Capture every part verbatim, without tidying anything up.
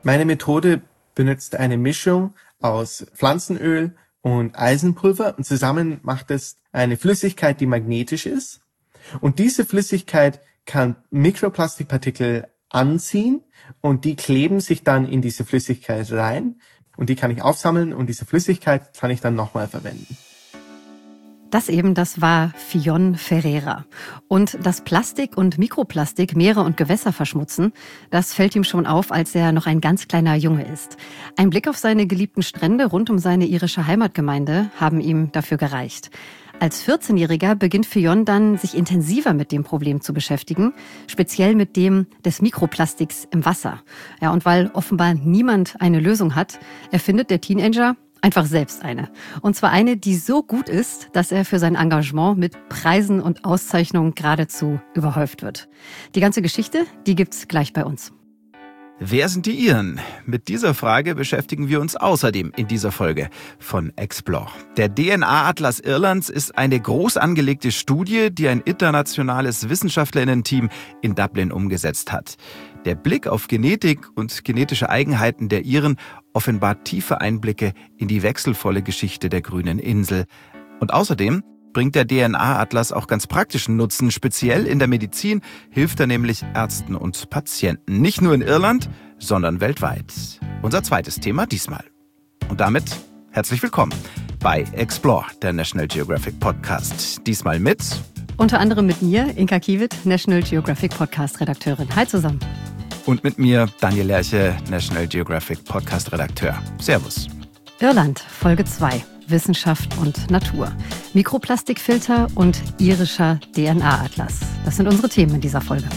Meine Methode benutzt eine Mischung aus Pflanzenöl und Eisenpulver und zusammen macht es eine Flüssigkeit, die magnetisch ist. Und diese Flüssigkeit kann Mikroplastikpartikel anziehen und die kleben sich dann in diese Flüssigkeit rein und die kann ich aufsammeln und diese Flüssigkeit kann ich dann nochmal verwenden. Das eben, das war Fionn Ferreira. Und dass Plastik und Mikroplastik Meere und Gewässer verschmutzen, das fällt ihm schon auf, als er noch ein ganz kleiner Junge ist. Ein Blick auf seine geliebten Strände rund um seine irische Heimatgemeinde haben ihm dafür gereicht. Als vierzehnjähriger beginnt Fionn dann, sich intensiver mit dem Problem zu beschäftigen, speziell mit dem des Mikroplastiks im Wasser. Ja, und weil offenbar niemand eine Lösung hat, erfindet der Teenager einfach selbst eine. Und zwar eine, die so gut ist, dass er für sein Engagement mit Preisen und Auszeichnungen geradezu überhäuft wird. Die ganze Geschichte, die gibt's gleich bei uns. Wer sind die Iren? Mit dieser Frage beschäftigen wir uns außerdem in dieser Folge von Explore. Der D N A-Atlas Irlands ist eine groß angelegte Studie, die ein internationales Wissenschaftlerinnen-Team in Dublin umgesetzt hat. Der Blick auf Genetik und genetische Eigenheiten der Iren offenbart tiefe Einblicke in die wechselvolle Geschichte der grünen Insel. Und außerdem bringt der D N A-Atlas auch ganz praktischen Nutzen. Speziell in der Medizin hilft er nämlich Ärzten und Patienten. Nicht nur in Irland, sondern weltweit. Unser zweites Thema diesmal. Und damit herzlich willkommen bei Explore, der National Geographic Podcast. Diesmal mit... Unter anderem mit mir, Inka Kiewit, National Geographic Podcast-Redakteurin. Hi zusammen. Und mit mir, Daniel Lerche, National Geographic Podcast-Redakteur. Servus. Irland, Folge zwei. Wissenschaft und Natur. Mikroplastikfilter und irischer D N A-Atlas. Das sind unsere Themen in dieser Folge.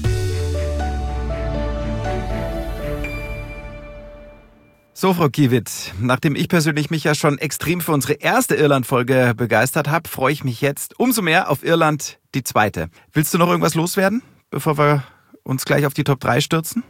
So, Frau Kiewit, nachdem ich persönlich mich ja schon extrem für unsere erste Irland-Folge begeistert habe, freue ich mich jetzt umso mehr auf Irland, die zweite. Willst du noch irgendwas loswerden, bevor wir uns gleich auf die Top drei stürzen?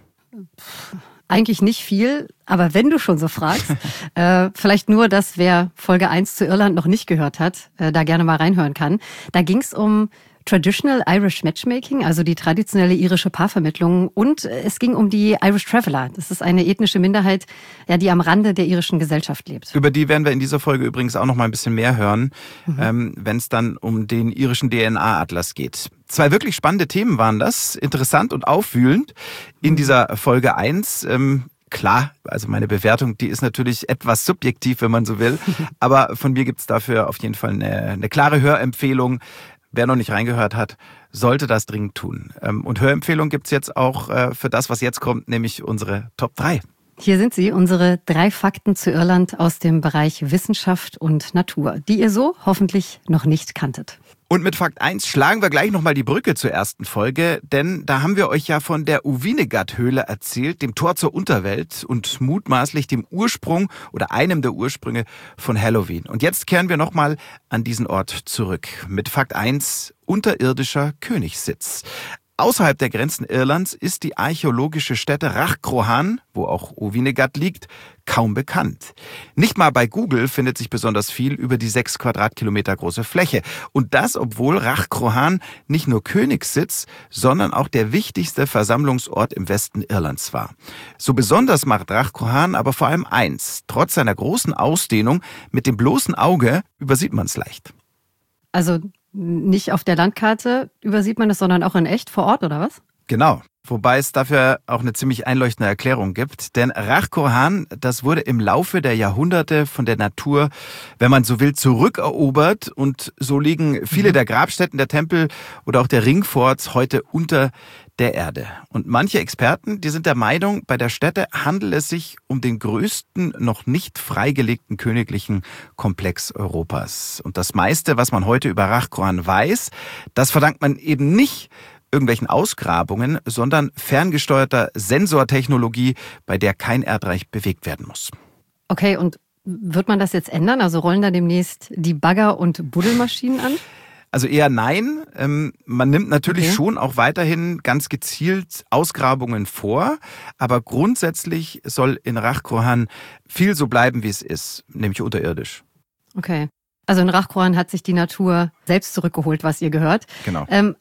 Eigentlich nicht viel, aber wenn du schon so fragst, äh, vielleicht nur, dass wer Folge eins zu Irland noch nicht gehört hat, äh, da gerne mal reinhören kann. Da ging es um Traditional Irish Matchmaking, also die traditionelle irische Paarvermittlung, und es ging um die Irish Traveller. Das ist eine ethnische Minderheit, ja, die am Rande der irischen Gesellschaft lebt. Über die werden wir in dieser Folge übrigens auch noch mal ein bisschen mehr hören, mhm. ähm, wenn es dann um den irischen D N A-Atlas geht. Zwei wirklich spannende Themen waren das, interessant und aufwühlend in dieser Folge eins. Ähm, Klar, also meine Bewertung, die ist natürlich etwas subjektiv, wenn man so will, aber von mir gibt's dafür auf jeden Fall eine, eine klare Hörempfehlung. Wer noch nicht reingehört hat, sollte das dringend tun. Und Hörempfehlung gibt's jetzt auch für das, was jetzt kommt, nämlich unsere Top drei. Hier sind sie, unsere drei Fakten zu Irland aus dem Bereich Wissenschaft und Natur, die ihr so hoffentlich noch nicht kanntet. Und mit Fakt eins schlagen wir gleich nochmal die Brücke zur ersten Folge, denn da haben wir euch ja von der Uveenegat-Höhle erzählt, dem Tor zur Unterwelt und mutmaßlich dem Ursprung oder einem der Ursprünge von Halloween. Und jetzt kehren wir nochmal an diesen Ort zurück mit Fakt eins, unterirdischer Königssitz. Außerhalb der Grenzen Irlands ist die archäologische Stätte Rathcrohan, wo auch Uveenegat liegt, kaum bekannt. Nicht mal bei Google findet sich besonders viel über die sechs Quadratkilometer große Fläche. Und das, obwohl Rathcrohan nicht nur Königssitz, sondern auch der wichtigste Versammlungsort im Westen Irlands war. So besonders macht Rathcrohan aber vor allem eins. Trotz seiner großen Ausdehnung, mit dem bloßen Auge übersieht man es leicht. Also nicht auf der Landkarte übersieht man es, sondern auch in echt vor Ort, oder was? Genau. Wobei es dafür auch eine ziemlich einleuchtende Erklärung gibt. Denn Rathcrohan, das wurde im Laufe der Jahrhunderte von der Natur, wenn man so will, zurückerobert. Und so liegen viele mhm. der Grabstätten, der Tempel oder auch der Ringforts heute unter der Erde. Und manche Experten, die sind der Meinung, bei der Stätte handelt es sich um den größten noch nicht freigelegten königlichen Komplex Europas. Und das meiste, was man heute über Rathcrohan weiß, das verdankt man eben nicht irgendwelchen Ausgrabungen, sondern ferngesteuerter Sensortechnologie, bei der kein Erdreich bewegt werden muss. Okay, und wird man das jetzt ändern? Also rollen da demnächst die Bagger- und Buddelmaschinen an? Also eher nein. Ähm, man nimmt natürlich okay. schon auch weiterhin ganz gezielt Ausgrabungen vor, aber grundsätzlich soll in Rathcrohan viel so bleiben, wie es ist, nämlich unterirdisch. Okay. Also in Rathcrohan hat sich die Natur selbst zurückgeholt, was ihr gehört. Genau. Ähm,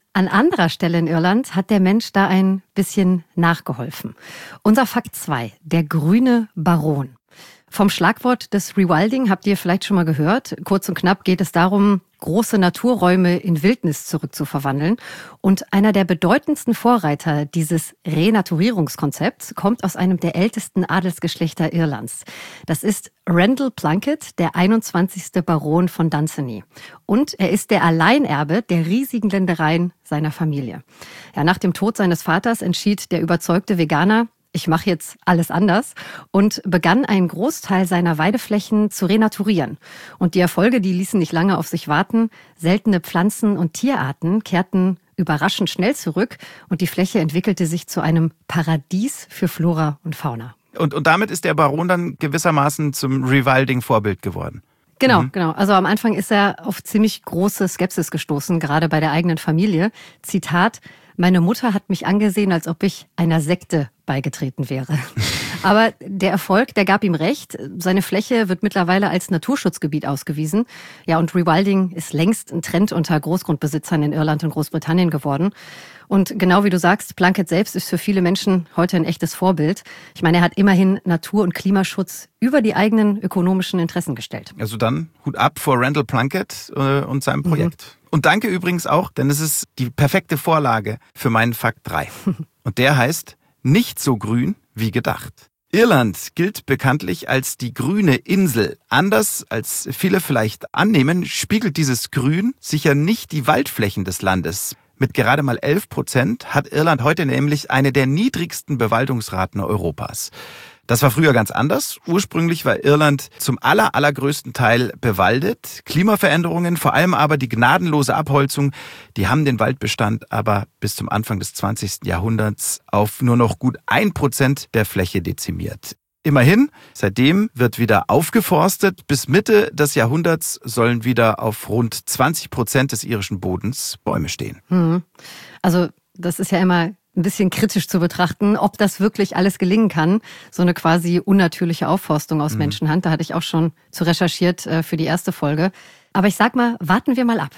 An anderer Stelle in Irland hat der Mensch da ein bisschen nachgeholfen. Unser Fakt zwei, der grüne Baron. Vom Schlagwort des Rewilding habt ihr vielleicht schon mal gehört. Kurz und knapp geht es darum, große Naturräume in Wildnis zurückzuverwandeln. Und einer der bedeutendsten Vorreiter dieses Renaturierungskonzepts kommt aus einem der ältesten Adelsgeschlechter Irlands. Das ist Randall Plunkett, der einundzwanzigste Baron von Dunsany. Und er ist der Alleinerbe der riesigen Ländereien seiner Familie. Ja, nach dem Tod seines Vaters entschied der überzeugte Veganer, ich mache jetzt alles anders und begann einen Großteil seiner Weideflächen zu renaturieren. Und die Erfolge, die ließen nicht lange auf sich warten. Seltene Pflanzen- und Tierarten kehrten überraschend schnell zurück und die Fläche entwickelte sich zu einem Paradies für Flora und Fauna. Und, und damit ist der Baron dann gewissermaßen zum Rewilding-Vorbild geworden. Genau, Mhm. genau. Also am Anfang ist er auf ziemlich große Skepsis gestoßen, gerade bei der eigenen Familie. Zitat: Meine Mutter hat mich angesehen, als ob ich einer Sekte beigetreten wäre. Aber der Erfolg, der gab ihm recht. Seine Fläche wird mittlerweile als Naturschutzgebiet ausgewiesen. Ja, und Rewilding ist längst ein Trend unter Großgrundbesitzern in Irland und Großbritannien geworden. Und genau wie du sagst, Plunkett selbst ist für viele Menschen heute ein echtes Vorbild. Ich meine, er hat immerhin Natur- und Klimaschutz über die eigenen ökonomischen Interessen gestellt. Also dann Hut ab vor Randall Plunkett äh, und seinem Projekt. Mhm. Und danke übrigens auch, denn es ist die perfekte Vorlage für meinen Fakt drei. Und der heißt: Nicht so grün wie gedacht. Irland gilt bekanntlich als die grüne Insel. Anders als viele vielleicht annehmen, spiegelt dieses Grün sicher nicht die Waldflächen des Landes. Mit gerade mal elf Prozent hat Irland heute nämlich eine der niedrigsten Bewaldungsraten Europas. Das war früher ganz anders. Ursprünglich war Irland zum aller, allergrößten Teil bewaldet. Klimaveränderungen, vor allem aber die gnadenlose Abholzung, die haben den Waldbestand aber bis zum Anfang des zwanzigsten Jahrhunderts auf nur noch gut ein Prozent der Fläche dezimiert. Immerhin, seitdem wird wieder aufgeforstet. Bis Mitte des Jahrhunderts sollen wieder auf rund zwanzig Prozent des irischen Bodens Bäume stehen. Hm. Also das ist ja immer ein bisschen kritisch zu betrachten, ob das wirklich alles gelingen kann. So eine quasi unnatürliche Aufforstung aus mhm. Menschenhand. Da hatte ich auch schon zu recherchiert äh, für die erste Folge. Aber ich sag mal, warten wir mal ab.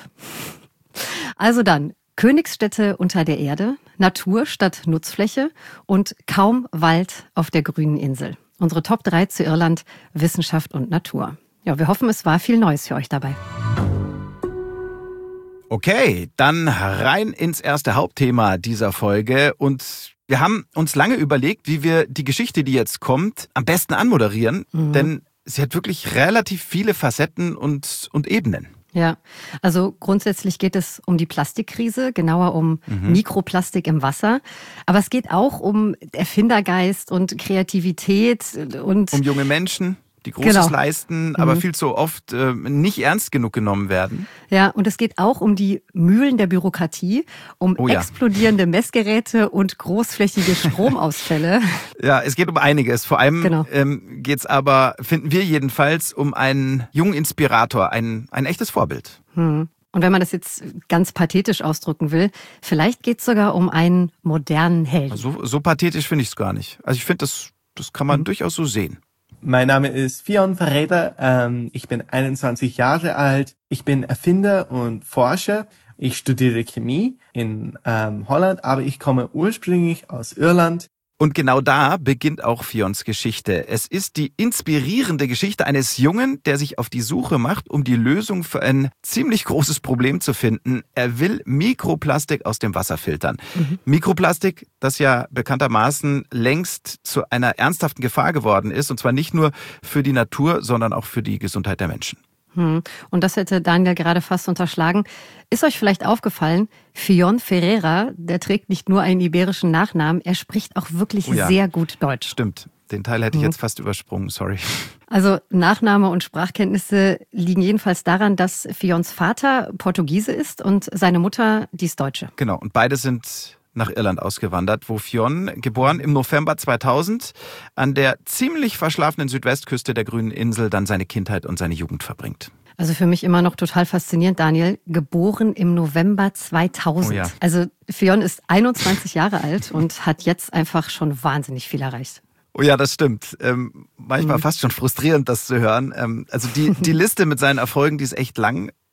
Also dann, Königsstädte unter der Erde, Natur statt Nutzfläche und kaum Wald auf der grünen Insel. Unsere Top drei zu Irland, Wissenschaft und Natur. Ja, wir hoffen, es war viel Neues für euch dabei. Okay, dann rein ins erste Hauptthema dieser Folge. Und wir haben uns lange überlegt, wie wir die Geschichte, die jetzt kommt, am besten anmoderieren. Mhm. Denn sie hat wirklich relativ viele Facetten und, und Ebenen. Ja, also grundsätzlich geht es um die Plastikkrise, genauer um mhm. Mikroplastik im Wasser. Aber es geht auch um Erfindergeist und Kreativität und um junge Menschen, die Großes genau. leisten, aber mhm. viel zu oft äh, nicht ernst genug genommen werden. Ja, und es geht auch um die Mühlen der Bürokratie, um oh ja. explodierende Messgeräte und großflächige Stromausfälle. Ja, es geht um einiges. Vor allem genau. ähm, geht es aber, finden wir jedenfalls, um einen jungen Inspirator, ein, ein echtes Vorbild. Hm. Und wenn man das jetzt ganz pathetisch ausdrücken will, vielleicht geht es sogar um einen modernen Helden. So, so pathetisch finde ich es gar nicht. Also ich finde, das, das kann man hm. durchaus so sehen. Mein Name ist Fionn Ferreira, ähm, ich bin einundzwanzig Jahre alt, ich bin Erfinder und Forscher. Ich studiere Chemie in ähm, Holland, aber ich komme ursprünglich aus Irland. Und genau da beginnt auch Fionns Geschichte. Es ist die inspirierende Geschichte eines Jungen, der sich auf die Suche macht, um die Lösung für ein ziemlich großes Problem zu finden. Er will Mikroplastik aus dem Wasser filtern. Mhm. Mikroplastik, das ja bekanntermaßen längst zu einer ernsthaften Gefahr geworden ist. Und zwar nicht nur für die Natur, sondern auch für die Gesundheit der Menschen. Hm. Und das hätte Daniel gerade fast unterschlagen. Ist euch vielleicht aufgefallen, Fionn Ferreira, der trägt nicht nur einen iberischen Nachnamen, er spricht auch wirklich oh ja. sehr gut Deutsch. Stimmt, den Teil hätte ich jetzt fast übersprungen, sorry. Also Nachname und Sprachkenntnisse liegen jedenfalls daran, dass Fionns Vater Portugiese ist und seine Mutter, die ist Deutsche. Genau, und beide sind nach Irland ausgewandert, wo Fionn, geboren im November zweitausend, an der ziemlich verschlafenen Südwestküste der grünen Insel dann seine Kindheit und seine Jugend verbringt. Also für mich immer noch total faszinierend, Daniel. Geboren im November zweitausend. Oh ja. Also Fionn ist einundzwanzig Jahre alt und hat jetzt einfach schon wahnsinnig viel erreicht. Oh ja, das stimmt. Ähm, manchmal mhm. fast schon frustrierend, das zu hören. Ähm, also die, die Liste mit seinen Erfolgen, die ist echt lang.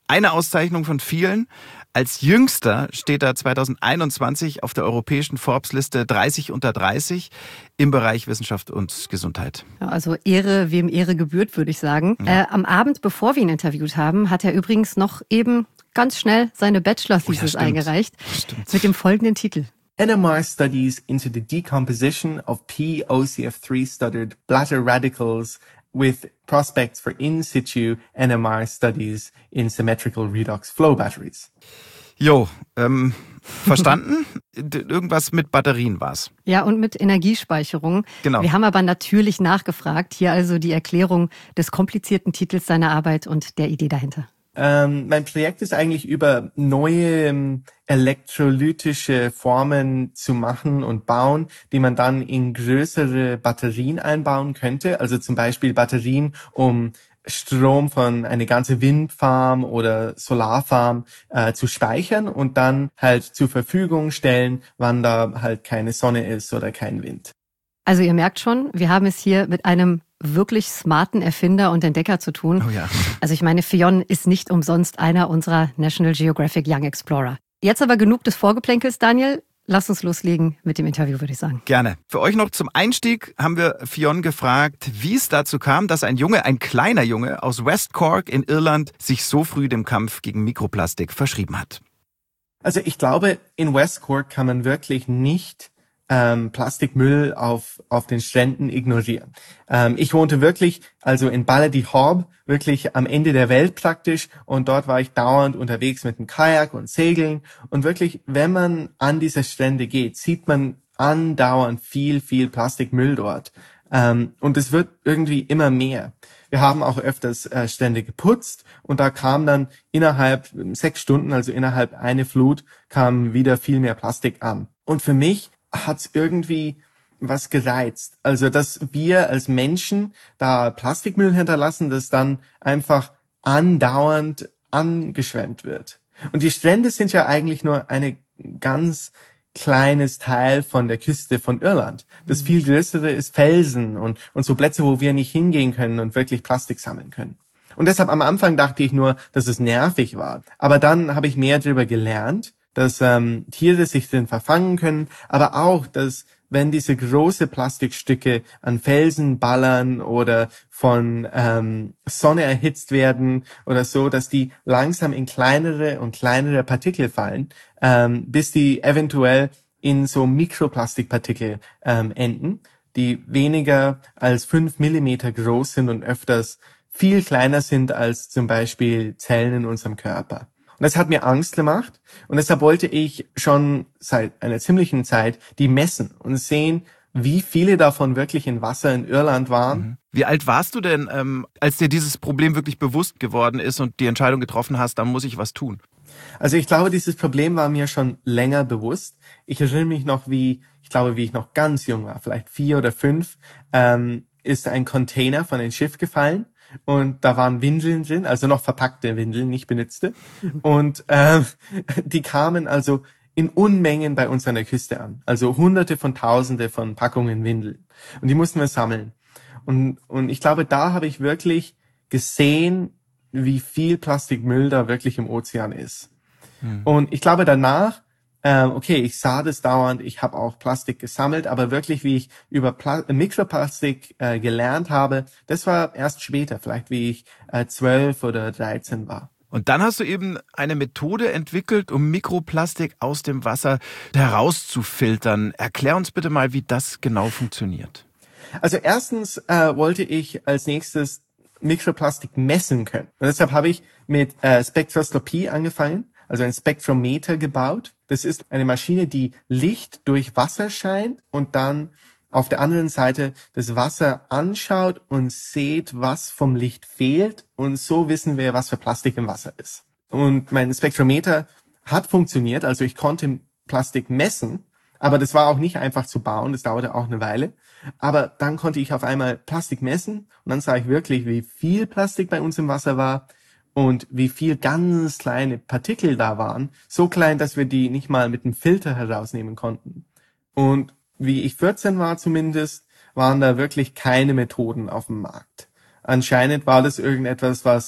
eine Auszeichnung von vielen. Als Jüngster steht er zwanzig einundzwanzig auf der europäischen Forbes-Liste dreißig unter dreißig im Bereich Wissenschaft und Gesundheit. Ja, also Ehre, wem Ehre gebührt, würde ich sagen. Ja. Äh, am Abend, bevor wir ihn interviewt haben, hat er übrigens noch eben ganz schnell seine Bachelor-Thesis oh ja, eingereicht. Stimmt. Mit dem folgenden Titel. N M R studies into the decomposition of P O C F three studded bladder radicals with prospects for in situ N M R studies in symmetrical redox flow batteries. Jo, ähm, verstanden? Irgendwas mit Batterien war's. Ja, und mit Energiespeicherung. Genau. Wir haben aber natürlich nachgefragt. Hier also die Erklärung des komplizierten Titels seiner Arbeit und der Idee dahinter. Ähm, mein Projekt ist eigentlich über neue ähm, elektrolytische Formen zu machen und bauen, die man dann in größere Batterien einbauen könnte. Also zum Beispiel Batterien, um Strom von eine ganze Windfarm oder Solarfarm äh, zu speichern und dann halt zur Verfügung stellen, wann da halt keine Sonne ist oder kein Wind. Also ihr merkt schon, wir haben es hier mit einem wirklich smarten Erfinder und Entdecker zu tun. Oh ja. Also ich meine, Fionn ist nicht umsonst einer unserer National Geographic Young Explorer. Jetzt aber genug des Vorgeplänkels, Daniel. Lass uns loslegen mit dem Interview, würde ich sagen. Gerne. Für euch noch zum Einstieg haben wir Fionn gefragt, wie es dazu kam, dass ein Junge, ein kleiner Junge aus West Cork in Irland sich so früh dem Kampf gegen Mikroplastik verschrieben hat. Also ich glaube, in West Cork kann man wirklich nicht Ähm, Plastikmüll auf auf den Stränden ignorieren. Ähm, ich wohnte wirklich, also in Ballydehob, wirklich am Ende der Welt praktisch, und dort war ich dauernd unterwegs mit dem Kajak und Segeln, und wirklich, wenn man an diese Strände geht, sieht man andauernd viel, viel Plastikmüll dort. Ähm, und es wird irgendwie immer mehr. Wir haben auch öfters äh, Strände geputzt, und da kam dann innerhalb sechs Stunden, also innerhalb eine Flut, kam wieder viel mehr Plastik an. Und für mich hat's irgendwie was gereizt. Also, dass wir als Menschen da Plastikmüll hinterlassen, das dann einfach andauernd angeschwemmt wird. Und die Strände sind ja eigentlich nur eine ganz kleines Teil von der Küste von Irland. Das viel größere ist Felsen und, und so Plätze, wo wir nicht hingehen können und wirklich Plastik sammeln können. Und deshalb am Anfang dachte ich nur, dass es nervig war. Aber dann habe ich mehr darüber gelernt, dass ähm, Tiere sich drin verfangen können, aber auch, dass wenn diese große Plastikstücke an Felsen ballern oder von ähm, Sonne erhitzt werden oder so, dass die langsam in kleinere und kleinere Partikel fallen, ähm, bis die eventuell in so Mikroplastikpartikel ähm, enden, die weniger als fünf Millimeter groß sind und öfters viel kleiner sind als zum Beispiel Zellen in unserem Körper. Und das hat mir Angst gemacht, und deshalb wollte ich schon seit einer ziemlichen Zeit die messen und sehen, wie viele davon wirklich in Wasser in Irland waren. Wie alt warst du denn, ähm, als dir dieses Problem wirklich bewusst geworden ist und die Entscheidung getroffen hast, da muss ich was tun? Also ich glaube, dieses Problem war mir schon länger bewusst. Ich erinnere mich noch, wie, ich glaube, wie ich noch ganz jung war, vielleicht vier oder fünf, ähm, ist ein Container von einem Schiff gefallen. Und da waren Windeln drin, also noch verpackte Windeln, nicht benutzte. Und äh, die kamen also in Unmengen bei uns an der Küste an. Also hunderte von tausende von Packungen Windeln. Und die mussten wir sammeln. Und, und ich glaube, da habe ich wirklich gesehen, wie viel Plastikmüll da wirklich im Ozean ist. Hm. Und ich glaube danach, Ähm, okay, ich sah das dauernd, ich habe auch Plastik gesammelt, aber wirklich, wie ich über Pla- Mikroplastik äh, gelernt habe, das war erst später, vielleicht wie ich äh, zwölf oder dreizehn war. Und dann hast du eben eine Methode entwickelt, um Mikroplastik aus dem Wasser herauszufiltern. Erklär uns bitte mal, wie das genau funktioniert. Also erstens äh, wollte ich als nächstes Mikroplastik messen können. Und deshalb habe ich mit äh, Spektroskopie angefangen, also ein Spektrometer gebaut. Das ist eine Maschine, die Licht durch Wasser scheint und dann auf der anderen Seite das Wasser anschaut und sieht, was vom Licht fehlt. Und so wissen wir, was für Plastik im Wasser ist. Und mein Spektrometer hat funktioniert, also ich konnte Plastik messen, aber das war auch nicht einfach zu bauen, das dauerte auch eine Weile. Aber dann konnte ich auf einmal Plastik messen und dann sah ich wirklich, wie viel Plastik bei uns im Wasser war. Und wie viel ganz kleine Partikel da waren, so klein, dass wir die nicht mal mit einem Filter herausnehmen konnten. Und wie ich vierzehn war zumindest, waren da wirklich keine Methoden auf dem Markt. Anscheinend war das irgendetwas, was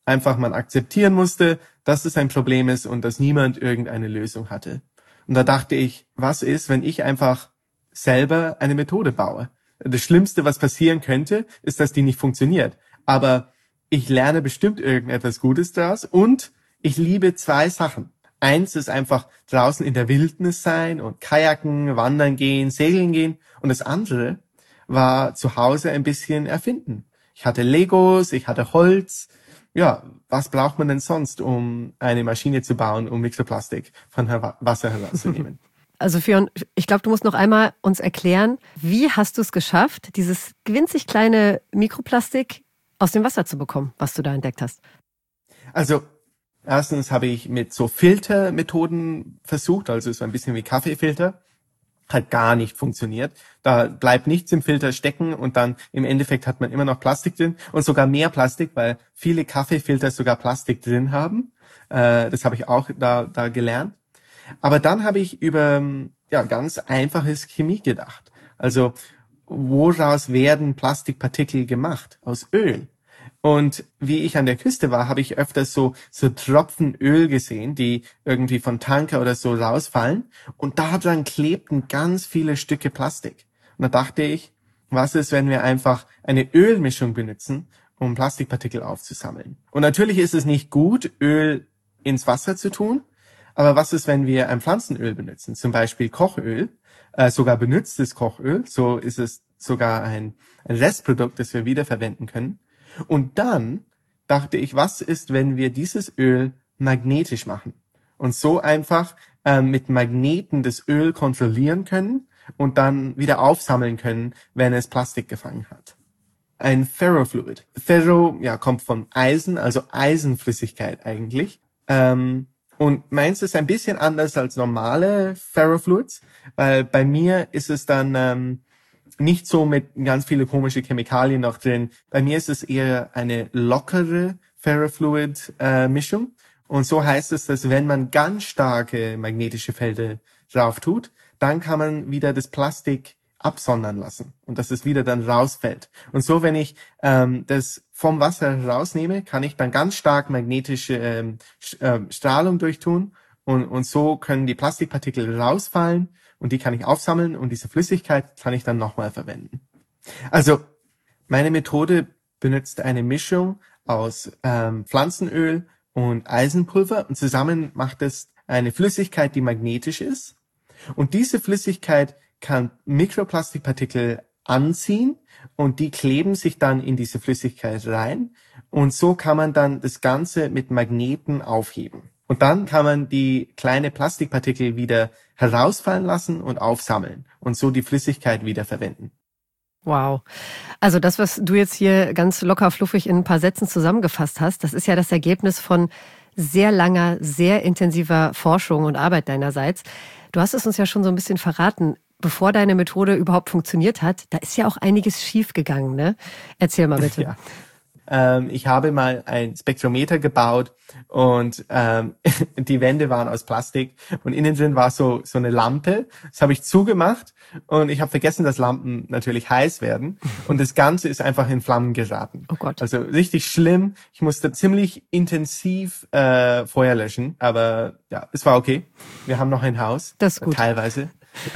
einfach man akzeptieren musste, dass es ein Problem ist und dass niemand irgendeine Lösung hatte. Und da dachte ich, was ist, wenn ich einfach selber eine Methode baue? Das Schlimmste, was passieren könnte, ist, dass die nicht funktioniert. Aber ich lerne bestimmt irgendetwas Gutes daraus und ich liebe zwei Sachen. Eins ist einfach draußen in der Wildnis sein und kajaken, wandern gehen, segeln gehen. Und das andere war zu Hause ein bisschen erfinden. Ich hatte Legos, ich hatte Holz. Ja, was braucht man denn sonst, um eine Maschine zu bauen, um Mikroplastik von Wasser herauszunehmen? Also Fionn, ich glaube, du musst noch einmal uns erklären, wie hast du es geschafft, dieses winzig kleine Mikroplastik aus dem Wasser zu bekommen, was du da entdeckt hast? Also erstens habe ich mit so Filtermethoden versucht, also so ein bisschen wie Kaffeefilter. Hat gar nicht funktioniert. Da bleibt nichts im Filter stecken und dann im Endeffekt hat man immer noch Plastik drin und sogar mehr Plastik, weil viele Kaffeefilter sogar Plastik drin haben. Äh, das habe ich auch da, da gelernt. Aber dann habe ich über ja ganz einfaches Chemie gedacht. Also woraus werden Plastikpartikel gemacht? Aus Öl. Und wie ich an der Küste war, habe ich öfters so so Tropfen Öl gesehen, die irgendwie von Tanker oder so rausfallen. Und da dran klebten ganz viele Stücke Plastik. Und da dachte ich, was ist, wenn wir einfach eine Ölmischung benutzen, um Plastikpartikel aufzusammeln? Und natürlich ist es nicht gut, Öl ins Wasser zu tun. Aber was ist, wenn wir ein Pflanzenöl benutzen? Zum Beispiel Kochöl, äh, sogar benutztes Kochöl. So ist es sogar ein, ein Restprodukt, das wir wiederverwenden können. Und dann dachte ich, was ist, wenn wir dieses Öl magnetisch machen und so einfach äh, mit Magneten das Öl kontrollieren können und dann wieder aufsammeln können, wenn es Plastik gefangen hat. Ein Ferrofluid. Ferro, ja, kommt von Eisen, also Eisenflüssigkeit eigentlich. Ähm, und meins ist ein bisschen anders als normale Ferrofluids, weil bei mir ist es dann ähm, nicht so mit ganz viele komische Chemikalien noch drin. Bei mir ist es eher eine lockere Ferrofluid-Mischung. Äh, und so heißt es, dass wenn man ganz starke magnetische Felder drauf tut, dann kann man wieder das Plastik absondern lassen und dass es wieder dann rausfällt. Und so, wenn ich ähm, das vom Wasser rausnehme, kann ich dann ganz stark magnetische ähm, Strahlung durchtun und, und so können die Plastikpartikel rausfallen und die kann ich aufsammeln und diese Flüssigkeit kann ich dann nochmal verwenden. Also meine Methode benutzt eine Mischung aus ähm, Pflanzenöl und Eisenpulver und zusammen macht es eine Flüssigkeit, die magnetisch ist. Und diese Flüssigkeit kann Mikroplastikpartikel anziehen und die kleben sich dann in diese Flüssigkeit rein. Und so kann man dann das Ganze mit Magneten aufheben. Und dann kann man die kleine Plastikpartikel wieder herausfallen lassen und aufsammeln und so die Flüssigkeit wieder verwenden. Wow. Also das, was du jetzt hier ganz locker fluffig in ein paar Sätzen zusammengefasst hast, das ist ja das Ergebnis von sehr langer, sehr intensiver Forschung und Arbeit deinerseits. Du hast es uns ja schon so ein bisschen verraten. Bevor deine Methode überhaupt funktioniert hat, da ist ja auch einiges schiefgegangen, ne? Erzähl mal bitte. Ja. Ähm, ich habe mal ein Spektrometer gebaut und ähm, die Wände waren aus Plastik und innen drin war so so eine Lampe. Das habe ich zugemacht und ich habe vergessen, dass Lampen natürlich heiß werden und das Ganze ist einfach in Flammen geraten. Oh Gott. Also richtig schlimm. Ich musste ziemlich intensiv äh, Feuer löschen, aber ja, es war okay. Wir haben noch ein Haus. Das ist gut. Teilweise.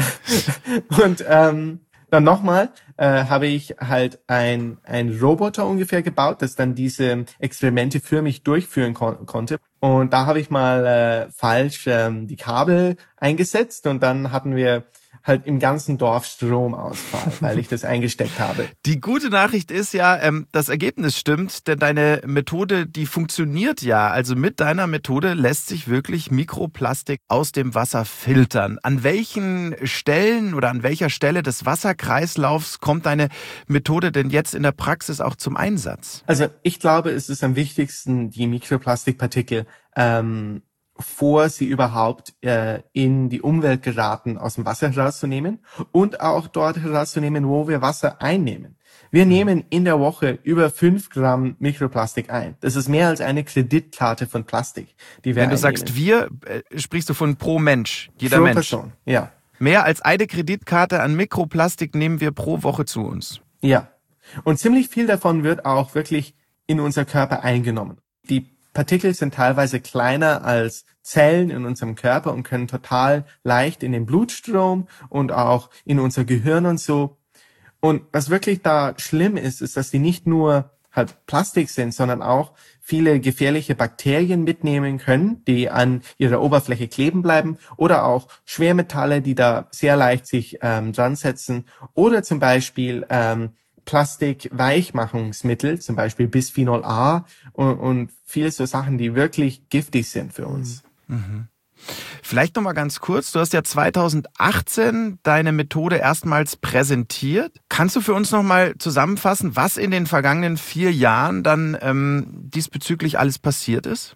Und ähm, dann nochmal äh, habe ich halt ein ein Roboter ungefähr gebaut, das dann diese Experimente für mich durchführen kon- konnte. Und da habe ich mal äh, falsch ähm, die Kabel eingesetzt und dann hatten wir halt im ganzen Dorf Stromausfall, weil ich das eingesteckt habe. Die gute Nachricht ist ja, ähm, das Ergebnis stimmt, denn deine Methode, die funktioniert ja. Also mit deiner Methode lässt sich wirklich Mikroplastik aus dem Wasser filtern. An welchen Stellen oder an welcher Stelle des Wasserkreislaufs kommt deine Methode denn jetzt in der Praxis auch zum Einsatz? Also ich glaube, es ist am wichtigsten, die Mikroplastikpartikel ähm, vor sie überhaupt äh, in die Umwelt geraten, aus dem Wasser herauszunehmen und auch dort herauszunehmen, wo wir Wasser einnehmen. Wir nehmen in der Woche über fünf Gramm Mikroplastik ein. Das ist mehr als eine Kreditkarte von Plastik, die wir Wenn du einnehmen. sagst wir, äh, sprichst du von pro Mensch, jeder pro Mensch. Person, ja. Mehr als eine Kreditkarte an Mikroplastik nehmen wir pro Woche zu uns. Ja. Und ziemlich viel davon wird auch wirklich in unser Körper eingenommen. Die Partikel sind teilweise kleiner als Zellen in unserem Körper und können total leicht in den Blutstrom und auch in unser Gehirn und so. Und was wirklich da schlimm ist, ist, dass die nicht nur halt Plastik sind, sondern auch viele gefährliche Bakterien mitnehmen können, die an ihrer Oberfläche kleben bleiben, oder auch Schwermetalle, die da sehr leicht sich ähm, dran setzen, oder zum Beispiel ähm, Plastik-Weichmachungsmittel, zum Beispiel Bisphenol A und, und viele so Sachen, die wirklich giftig sind für uns. Mhm. Vielleicht noch mal ganz kurz, du hast ja zweitausendachtzehn deine Methode erstmals präsentiert. Kannst du für uns noch mal zusammenfassen, was in den vergangenen vier Jahren dann ähm, diesbezüglich alles passiert ist?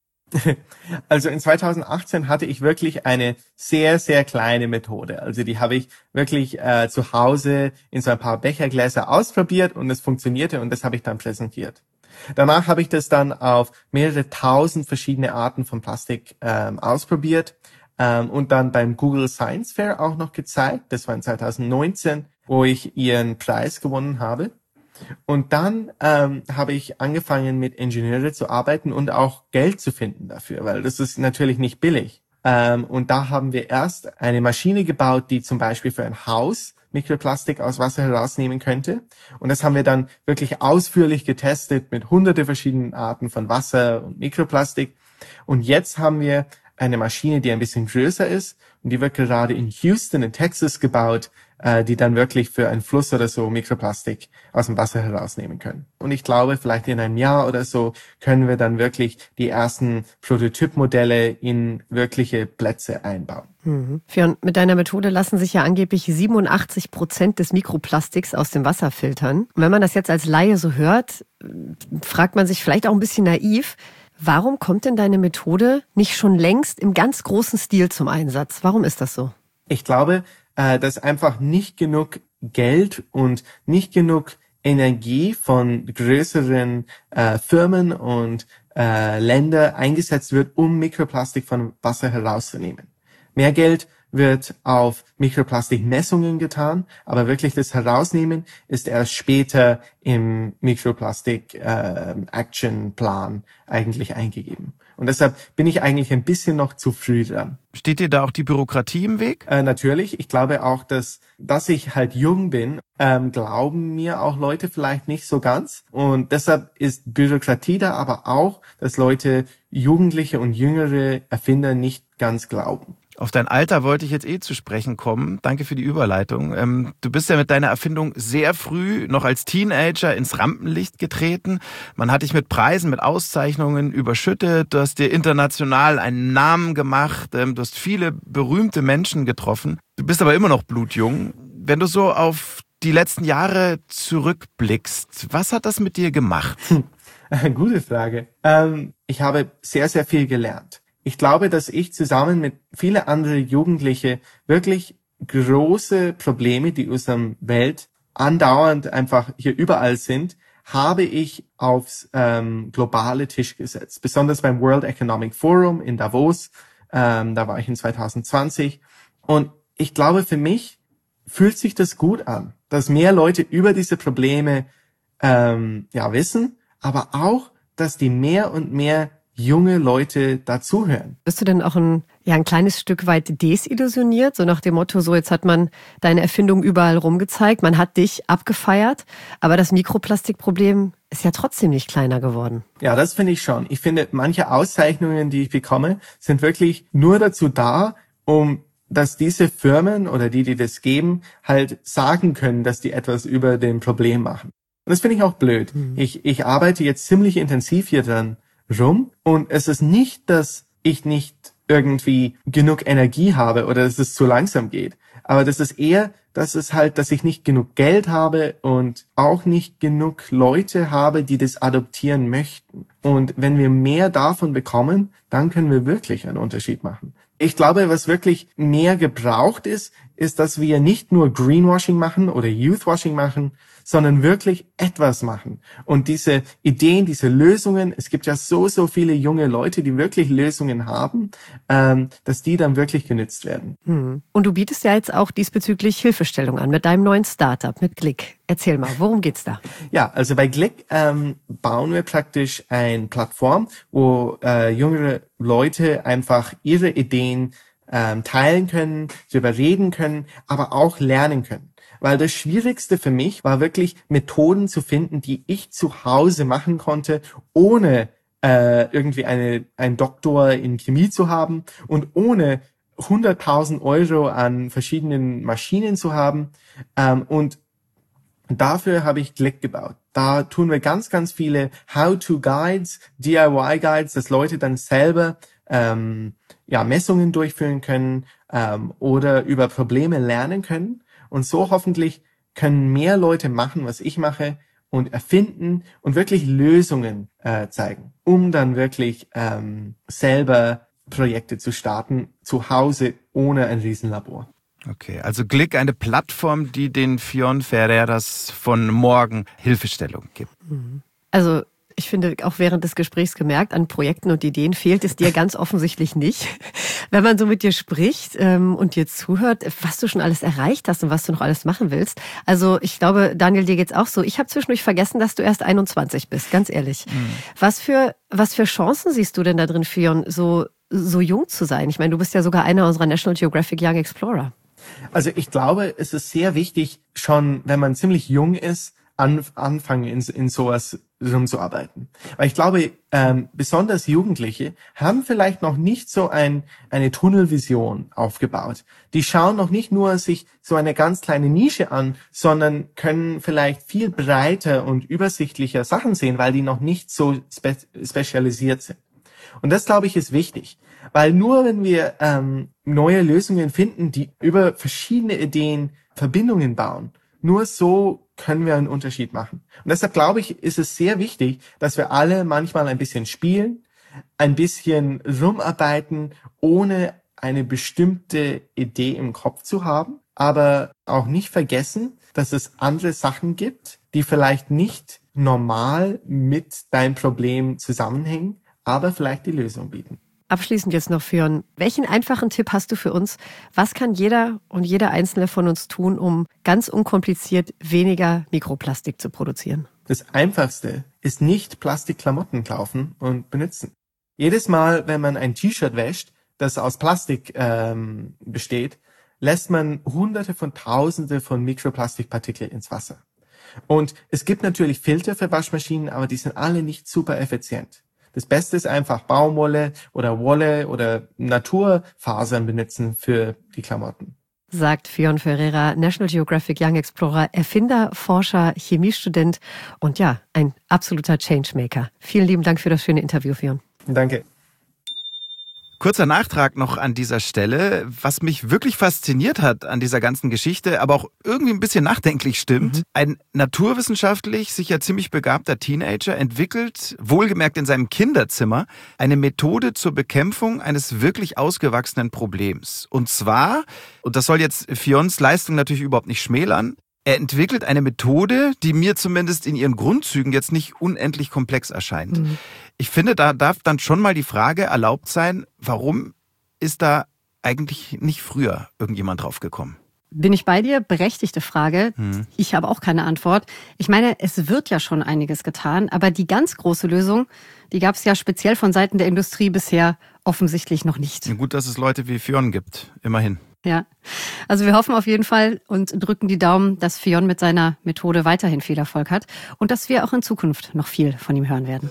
Also in zweitausendachtzehn hatte ich wirklich eine sehr, sehr kleine Methode. Also die habe ich wirklich äh, zu Hause in so ein paar Bechergläser ausprobiert und es funktionierte und das habe ich dann präsentiert. Danach habe ich das dann auf mehrere tausend verschiedene Arten von Plastik ähm, ausprobiert ähm, und dann beim Google Science Fair auch noch gezeigt. Das war in zweitausendneunzehn, wo ich ihren Preis gewonnen habe. Und dann ähm, habe ich angefangen, mit Ingenieure zu arbeiten und auch Geld zu finden dafür, weil das ist natürlich nicht billig. Ähm, und da haben wir erst eine Maschine gebaut, die zum Beispiel für ein Haus Mikroplastik aus Wasser herausnehmen könnte. Und das haben wir dann wirklich ausführlich getestet mit hunderte verschiedenen Arten von Wasser und Mikroplastik. Und jetzt haben wir eine Maschine, die ein bisschen größer ist und die wird gerade in Houston in Texas gebaut, äh, die dann wirklich für einen Fluss oder so Mikroplastik aus dem Wasser herausnehmen können. Und ich glaube, vielleicht in einem Jahr oder so können wir dann wirklich die ersten Prototypmodelle in wirkliche Plätze einbauen. Mhm. Fionn, mit deiner Methode lassen sich ja angeblich siebenundachtzig Prozent des Mikroplastiks aus dem Wasser filtern. Und wenn man das jetzt als Laie so hört, fragt man sich vielleicht auch ein bisschen naiv, warum kommt denn deine Methode nicht schon längst im ganz großen Stil zum Einsatz? Warum ist das so? Ich glaube, äh, dass einfach nicht genug Geld und nicht genug Energie von größeren äh, Firmen und äh, Ländern eingesetzt wird, um Mikroplastik von Wasser herauszunehmen. Mehr Geld wird auf Mikroplastikmessungen getan, aber wirklich das Herausnehmen ist erst später im Mikroplastik-Action-Plan äh, eigentlich eingegeben. Und deshalb bin ich eigentlich ein bisschen noch zu früh dran. Steht dir da auch die Bürokratie im Weg? Äh, natürlich. Ich glaube auch, dass, dass ich halt jung bin, ähm, glauben mir auch Leute vielleicht nicht so ganz. Und deshalb ist Bürokratie da aber auch, dass Leute, Jugendliche und jüngere Erfinder nicht ganz glauben. Auf dein Alter wollte ich jetzt eh zu sprechen kommen. Danke für die Überleitung. Ähm, du bist ja mit deiner Erfindung sehr früh, noch als Teenager, ins Rampenlicht getreten. Man hat dich mit Preisen, mit Auszeichnungen überschüttet. Du hast dir international einen Namen gemacht. Ähm, du hast viele berühmte Menschen getroffen. Du bist aber immer noch blutjung. Wenn du so auf die letzten Jahre zurückblickst, was hat das mit dir gemacht? Hm. Gute Frage. Ähm, ich habe sehr, sehr viel gelernt. Ich glaube, dass ich zusammen mit vielen anderen Jugendlichen wirklich große Probleme, die unserer Welt andauernd einfach hier überall sind, habe ich aufs ähm, globale Tisch gesetzt. Besonders beim World Economic Forum in Davos, ähm, da war ich in zwanzig zwanzig. Und ich glaube, für mich fühlt sich das gut an, dass mehr Leute über diese Probleme ähm, ja wissen, aber auch, dass die mehr und mehr junge Leute dazuhören. Bist du denn auch ein, ja, ein kleines Stück weit desillusioniert? So nach dem Motto, so jetzt hat man deine Erfindung überall rumgezeigt, man hat dich abgefeiert, aber das Mikroplastikproblem ist ja trotzdem nicht kleiner geworden. Ja, das finde ich schon. Ich finde, manche Auszeichnungen, die ich bekomme, sind wirklich nur dazu da, um dass diese Firmen oder die, die das geben, halt sagen können, dass die etwas über dem Problem machen. Und das finde ich auch blöd. Mhm. Ich, ich arbeite jetzt ziemlich intensiv hier dran rum und es ist nicht, dass ich nicht irgendwie genug Energie habe oder dass es zu langsam geht, aber das ist eher, dass es halt, dass ich nicht genug Geld habe und auch nicht genug Leute habe, die das adoptieren möchten. Und wenn wir mehr davon bekommen, dann können wir wirklich einen Unterschied machen. Ich glaube, was wirklich mehr gebraucht ist, ist, dass wir nicht nur Greenwashing machen oder Youthwashing machen, sondern wirklich etwas machen. Und diese Ideen, diese Lösungen, es gibt ja so, so viele junge Leute, die wirklich Lösungen haben, ähm, dass die dann wirklich genützt werden. Hm. Und du bietest ja jetzt auch diesbezüglich Hilfestellung an mit deinem neuen Startup, mit Glick. Erzähl mal, worum geht's da? Ja, also bei Glick ähm, bauen wir praktisch eine Plattform, wo äh, jüngere Leute einfach ihre Ideen ähm, teilen können, darüber reden können, aber auch lernen können. Weil das Schwierigste für mich war wirklich, Methoden zu finden, die ich zu Hause machen konnte, ohne äh, irgendwie eine einen Doktor in Chemie zu haben und ohne hunderttausend Euro an verschiedenen Maschinen zu haben. Ähm, und dafür habe ich Glick gebaut. Da tun wir ganz, ganz viele How-to-Guides, D I Y-Guides, dass Leute dann selber ähm, ja Messungen durchführen können ähm, oder über Probleme lernen können. Und so hoffentlich können mehr Leute machen, was ich mache und erfinden und wirklich Lösungen äh, zeigen, um dann wirklich ähm, selber Projekte zu starten, zu Hause ohne ein Riesenlabor. Okay, also Glick, eine Plattform, die den Fionn Ferreiras von morgen Hilfestellung gibt. Also ich finde, auch während des Gesprächs gemerkt, an Projekten und Ideen fehlt es dir ganz offensichtlich nicht. Wenn man so mit dir spricht ähm, und dir zuhört, was du schon alles erreicht hast und was du noch alles machen willst. Also ich glaube, Daniel, dir geht's auch so. Ich habe zwischendurch vergessen, dass du erst einundzwanzig bist, ganz ehrlich. Mhm. Was für was für Chancen siehst du denn da drin, Fionn, so so jung zu sein? Ich meine, du bist ja sogar einer unserer National Geographic Young Explorer. Also ich glaube, es ist sehr wichtig, schon wenn man ziemlich jung ist, an, anfangen in, in sowas rumzuarbeiten. Weil ich glaube, ähm, besonders Jugendliche haben vielleicht noch nicht so ein, eine Tunnelvision aufgebaut. Die schauen noch nicht nur sich so eine ganz kleine Nische an, sondern können vielleicht viel breiter und übersichtlicher Sachen sehen, weil die noch nicht so spe- spezialisiert sind. Und das, glaube ich, ist wichtig. Weil nur wenn wir ähm, neue Lösungen finden, die über verschiedene Ideen Verbindungen bauen, nur so können wir einen Unterschied machen. Und deshalb glaube ich, ist es sehr wichtig, dass wir alle manchmal ein bisschen spielen, ein bisschen rumarbeiten, ohne eine bestimmte Idee im Kopf zu haben, aber auch nicht vergessen, dass es andere Sachen gibt, die vielleicht nicht normal mit deinem Problem zusammenhängen, aber vielleicht die Lösung bieten. Abschließend jetzt noch, Fionn, welchen einfachen Tipp hast du für uns? Was kann jeder und jeder Einzelne von uns tun, um ganz unkompliziert weniger Mikroplastik zu produzieren? Das Einfachste ist nicht Plastikklamotten kaufen und benutzen. Jedes Mal, wenn man ein T-Shirt wäscht, das aus Plastik ähm, besteht, lässt man Hunderte von Tausende von Mikroplastikpartikeln ins Wasser. Und es gibt natürlich Filter für Waschmaschinen, aber die sind alle nicht super effizient. Das Beste ist einfach Baumwolle oder Wolle oder Naturfasern benutzen für die Klamotten. Sagt Fionn Ferreira, National Geographic Young Explorer, Erfinder, Forscher, Chemiestudent und ja, ein absoluter Changemaker. Vielen lieben Dank für das schöne Interview, Fionn. Danke. Kurzer Nachtrag noch an dieser Stelle. Was mich wirklich fasziniert hat an dieser ganzen Geschichte, aber auch irgendwie ein bisschen nachdenklich stimmt, mhm. ein naturwissenschaftlich sicher ziemlich begabter Teenager entwickelt, wohlgemerkt in seinem Kinderzimmer, eine Methode zur Bekämpfung eines wirklich ausgewachsenen Problems. Und zwar, und das soll jetzt Fionns Leistung natürlich überhaupt nicht schmälern, er entwickelt eine Methode, die mir zumindest in ihren Grundzügen jetzt nicht unendlich komplex erscheint. Mhm. Ich finde, da darf dann schon mal die Frage erlaubt sein, warum ist da eigentlich nicht früher irgendjemand drauf gekommen? Bin ich bei dir? Berechtigte Frage. Hm. Ich habe auch keine Antwort. Ich meine, es wird ja schon einiges getan, aber die ganz große Lösung, die gab es ja speziell von Seiten der Industrie bisher offensichtlich noch nicht. Ja, gut, dass es Leute wie Fionn gibt, immerhin. Ja, also wir hoffen auf jeden Fall und drücken die Daumen, dass Fionn mit seiner Methode weiterhin viel Erfolg hat und dass wir auch in Zukunft noch viel von ihm hören werden.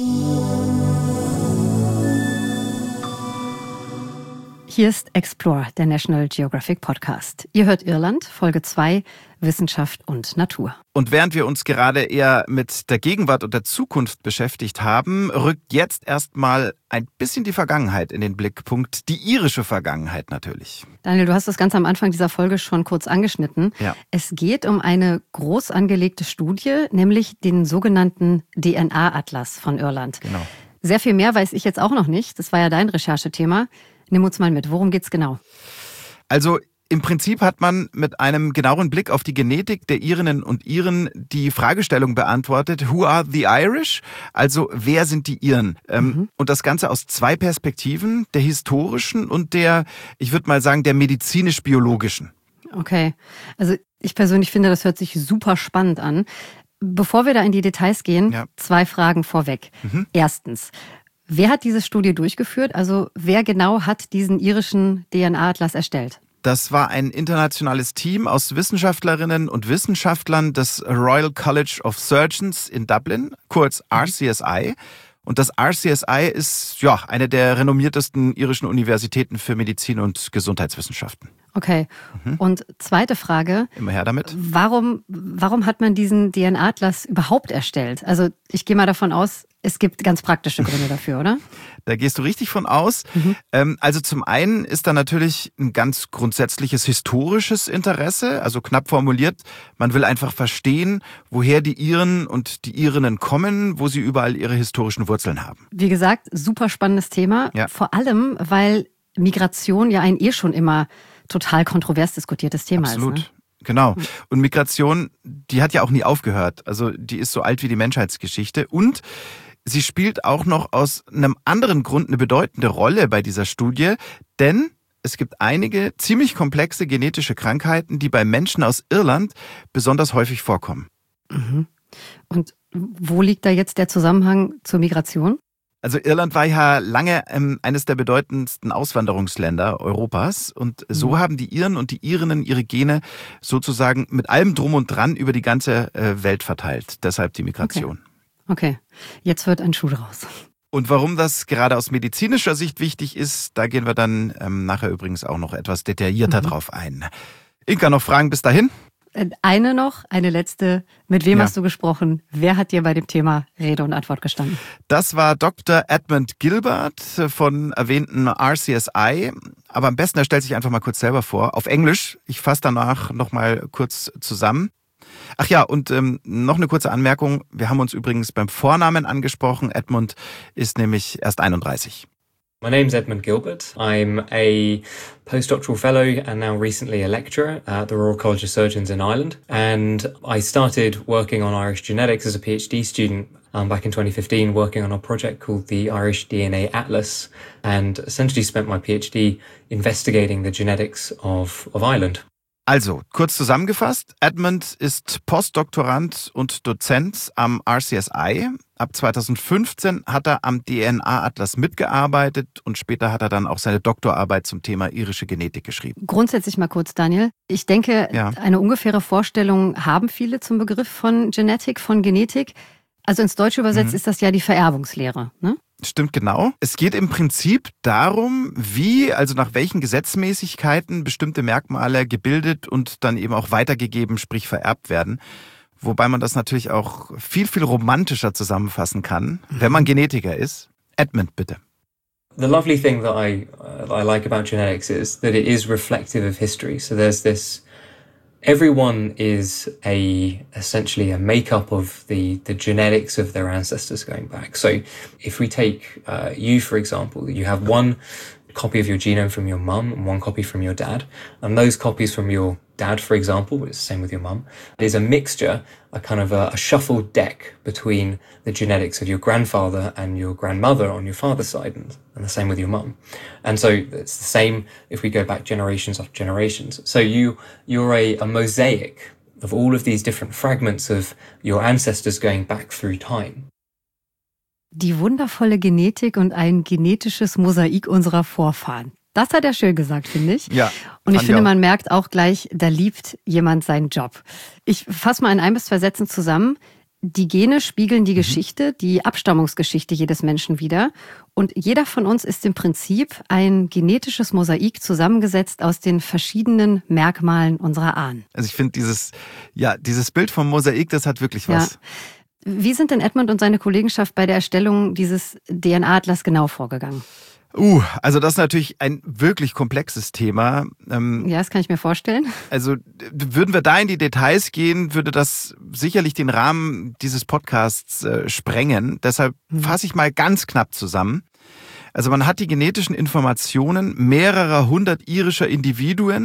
Hier ist Explore, der National Geographic Podcast. Ihr hört Irland, Folge zwei, Wissenschaft und Natur. Und während wir uns gerade eher mit der Gegenwart und der Zukunft beschäftigt haben, rückt jetzt erstmal ein bisschen die Vergangenheit in den Blickpunkt. Die irische Vergangenheit natürlich. Daniel, du hast das ganz am Anfang dieser Folge schon kurz angeschnitten. Ja. Es geht um eine groß angelegte Studie, nämlich den sogenannten D N A-Atlas von Irland. Genau. Sehr viel mehr weiß ich jetzt auch noch nicht. Das war ja dein Recherchethema. Nimm uns mal mit. Worum geht's genau? Also Im Prinzip hat man mit einem genaueren Blick auf die Genetik der Irinnen und Iren die Fragestellung beantwortet, who are the Irish? Also wer sind die Iren? Mhm. Und das Ganze aus zwei Perspektiven, der historischen und der, ich würde mal sagen, der medizinisch-biologischen. Okay, also ich persönlich finde, das hört sich super spannend an. Bevor wir da in die Details gehen, ja. zwei Fragen vorweg. Mhm. Erstens, wer hat diese Studie durchgeführt? Also wer genau hat diesen irischen D N A-Atlas erstellt? Das war ein internationales Team aus Wissenschaftlerinnen und Wissenschaftlern des Royal College of Surgeons in Dublin, kurz R C S I. Und das R C S I ist ja eine der renommiertesten irischen Universitäten für Medizin und Gesundheitswissenschaften. Okay. Mhm. Und zweite Frage. Immer her damit. Warum, warum hat man diesen D N A-Atlas überhaupt erstellt? Also ich gehe mal davon aus, es gibt ganz praktische Gründe dafür, oder? Da gehst du richtig von aus. Mhm. Ähm, also zum einen ist da natürlich ein ganz grundsätzliches historisches Interesse, also knapp formuliert, man will einfach verstehen, woher die Iren und die Irinnen kommen, wo sie überall ihre historischen Wurzeln haben. Wie gesagt, super spannendes Thema, ja. Vor allem, weil Migration ja ein eh schon immer total kontrovers diskutiertes Thema Absolut. ist. Ne? Genau. Und Migration, die hat ja auch nie aufgehört. Also die ist so alt wie die Menschheitsgeschichte. Und sie spielt auch noch aus einem anderen Grund eine bedeutende Rolle bei dieser Studie, denn es gibt einige ziemlich komplexe genetische Krankheiten, die bei Menschen aus Irland besonders häufig vorkommen. Mhm. Und wo liegt da jetzt der Zusammenhang zur Migration? Also Irland war ja lange ähm, eines der bedeutendsten Auswanderungsländer Europas und so mhm. haben die Iren und die Irinnen ihre Gene sozusagen mit allem Drum und Dran über die ganze äh, Welt verteilt. Deshalb die Migration. Okay. okay, jetzt wird ein Schuh draus. Und warum das gerade aus medizinischer Sicht wichtig ist, da gehen wir dann ähm, nachher übrigens auch noch etwas detaillierter mhm. drauf ein. Inka, noch Fragen bis dahin? Eine noch, eine letzte. Mit wem ja. hast du gesprochen? Wer hat dir bei dem Thema Rede und Antwort gestanden? Das war Doktor Edmund Gilbert von erwähnten R C S I. Aber am besten, er stellt sich einfach mal kurz selber vor. Auf Englisch. Ich fasse danach nochmal kurz zusammen. Ach ja, und ähm, noch eine kurze Anmerkung. Wir haben uns übrigens beim Vornamen angesprochen. Edmund ist nämlich erst einunddreißig. My name's Edmund Gilbert. I'm a postdoctoral fellow and now recently a lecturer at the Royal College of Surgeons in Ireland. And I started working on Irish genetics as a PhD student um, back in twenty fifteen, working on a project called the Irish D N A Atlas, and essentially spent my PhD investigating the genetics of, of Ireland. Also, kurz zusammengefasst, Edmund ist Postdoktorand und Dozent am R C S I. Ab zweitausendfünfzehn hat er am D N A-Atlas mitgearbeitet und später hat er dann auch seine Doktorarbeit zum Thema irische Genetik geschrieben. Grundsätzlich mal kurz, Daniel. Ich denke, ja. eine ungefähre Vorstellung haben viele zum Begriff von Genetik, von Genetik. Also ins Deutsche übersetzt mhm. ist das ja die Vererbungslehre, ne? Stimmt, genau. Es geht im Prinzip darum, wie, also nach welchen Gesetzmäßigkeiten bestimmte Merkmale gebildet und dann eben auch weitergegeben, sprich vererbt werden. Wobei man das natürlich auch viel, viel romantischer zusammenfassen kann, wenn man Genetiker ist. Edmund, bitte. The lovely thing that I, uh, I like about genetics is that it is reflective of history. So there's this... Everyone is a essentially a makeup of the, the genetics of their ancestors going back. So if we take uh, you, for example, you have one copy of your genome from your mum and one copy from your dad. And those copies from your dad, for example, but it's the same with your mum, is a mixture, a kind of a, a shuffled deck between the genetics of your grandfather and your grandmother on your father's side, and, and the same with your mum. And so it's the same if we go back generations after generations. So you, you're a, a mosaic of all of these different fragments of your ancestors going back through time. Die wundervolle Genetik und ein genetisches Mosaik unserer Vorfahren. Das hat er schön gesagt, finde ich. Ja. Und ich finde, man merkt auch gleich, da liebt jemand seinen Job. Ich fasse mal in ein bis zwei Sätzen zusammen. Die Gene spiegeln die mhm. Geschichte, die Abstammungsgeschichte jedes Menschen wider. Und jeder von uns ist im Prinzip ein genetisches Mosaik zusammengesetzt aus den verschiedenen Merkmalen unserer Ahnen. Also ich finde dieses, ja, dieses Bild vom Mosaik, das hat wirklich was. Ja. Wie sind denn Edmund und seine Kollegenschaft bei der Erstellung dieses D N A-Atlas genau vorgegangen? Uh, also das ist natürlich ein wirklich komplexes Thema. Ähm, ja, das kann ich mir vorstellen. Also würden wir da in die Details gehen, würde das sicherlich den Rahmen dieses Podcasts äh, sprengen. Deshalb hm. fasse ich mal ganz knapp zusammen. Also man hat die genetischen Informationen mehrerer hundert irischer Individuen,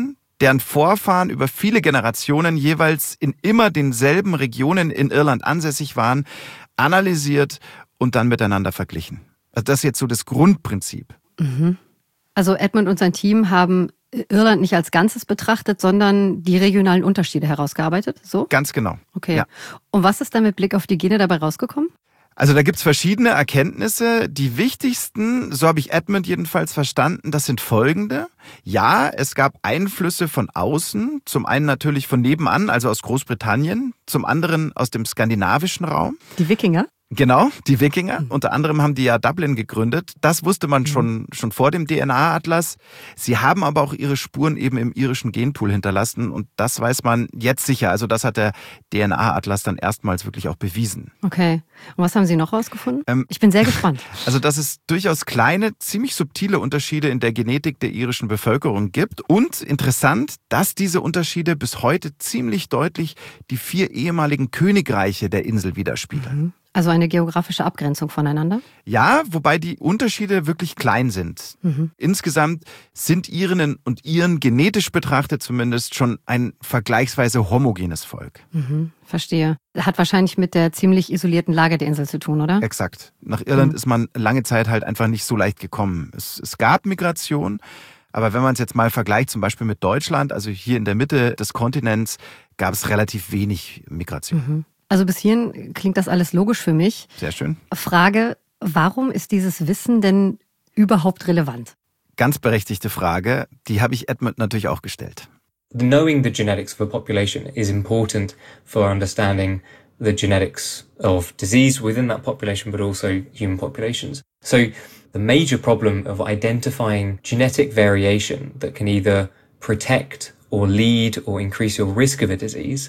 deren Vorfahren über viele Generationen jeweils in immer denselben Regionen in Irland ansässig waren, analysiert und dann miteinander verglichen. Also das ist jetzt so das Grundprinzip. Mhm. Also Edmund und sein Team haben Irland nicht als Ganzes betrachtet, sondern die regionalen Unterschiede herausgearbeitet, so? Ganz genau. Okay. Ja. Und was ist dann mit Blick auf die Gene dabei rausgekommen? Also da gibt's verschiedene Erkenntnisse. Die wichtigsten, so habe ich Edmund jedenfalls verstanden, das sind folgende. Ja, es gab Einflüsse von außen, zum einen natürlich von nebenan, also aus Großbritannien, zum anderen aus dem skandinavischen Raum. Die Wikinger? Genau, die Wikinger. Unter anderem haben die ja Dublin gegründet. Das wusste man schon, schon vor dem D N A-Atlas. Sie haben aber auch ihre Spuren eben im irischen Genpool hinterlassen. Und das weiß man jetzt sicher. Also das hat der D N A-Atlas dann erstmals wirklich auch bewiesen. Okay. Und was haben Sie noch rausgefunden? Ähm, ich bin sehr gespannt. Also dass es durchaus kleine, ziemlich subtile Unterschiede in der Genetik der irischen Bevölkerung gibt. Und interessant, dass diese Unterschiede bis heute ziemlich deutlich die vier ehemaligen Königreiche der Insel widerspiegeln. Mhm. Also eine geografische Abgrenzung voneinander? Ja, wobei die Unterschiede wirklich klein sind. Mhm. Insgesamt sind Irinnen und Iren genetisch betrachtet zumindest schon ein vergleichsweise homogenes Volk. Mhm, verstehe. Hat wahrscheinlich mit der ziemlich isolierten Lage der Insel zu tun, oder? Exakt. Nach Irland mhm. ist man lange Zeit halt einfach nicht so leicht gekommen. Es, es gab Migration, aber wenn man es jetzt mal vergleicht, zum Beispiel mit Deutschland, also hier in der Mitte des Kontinents, gab es relativ wenig Migration. Mhm. Also bis hierhin klingt das alles logisch für mich. Sehr schön. Frage, warum ist dieses Wissen denn überhaupt relevant? Ganz berechtigte Frage, die habe ich Edmund natürlich auch gestellt. Knowing the genetics of a population is important for understanding the genetics of disease within that population, but also human populations. So the major problem of identifying genetic variation that can either protect or lead or increase your risk of a disease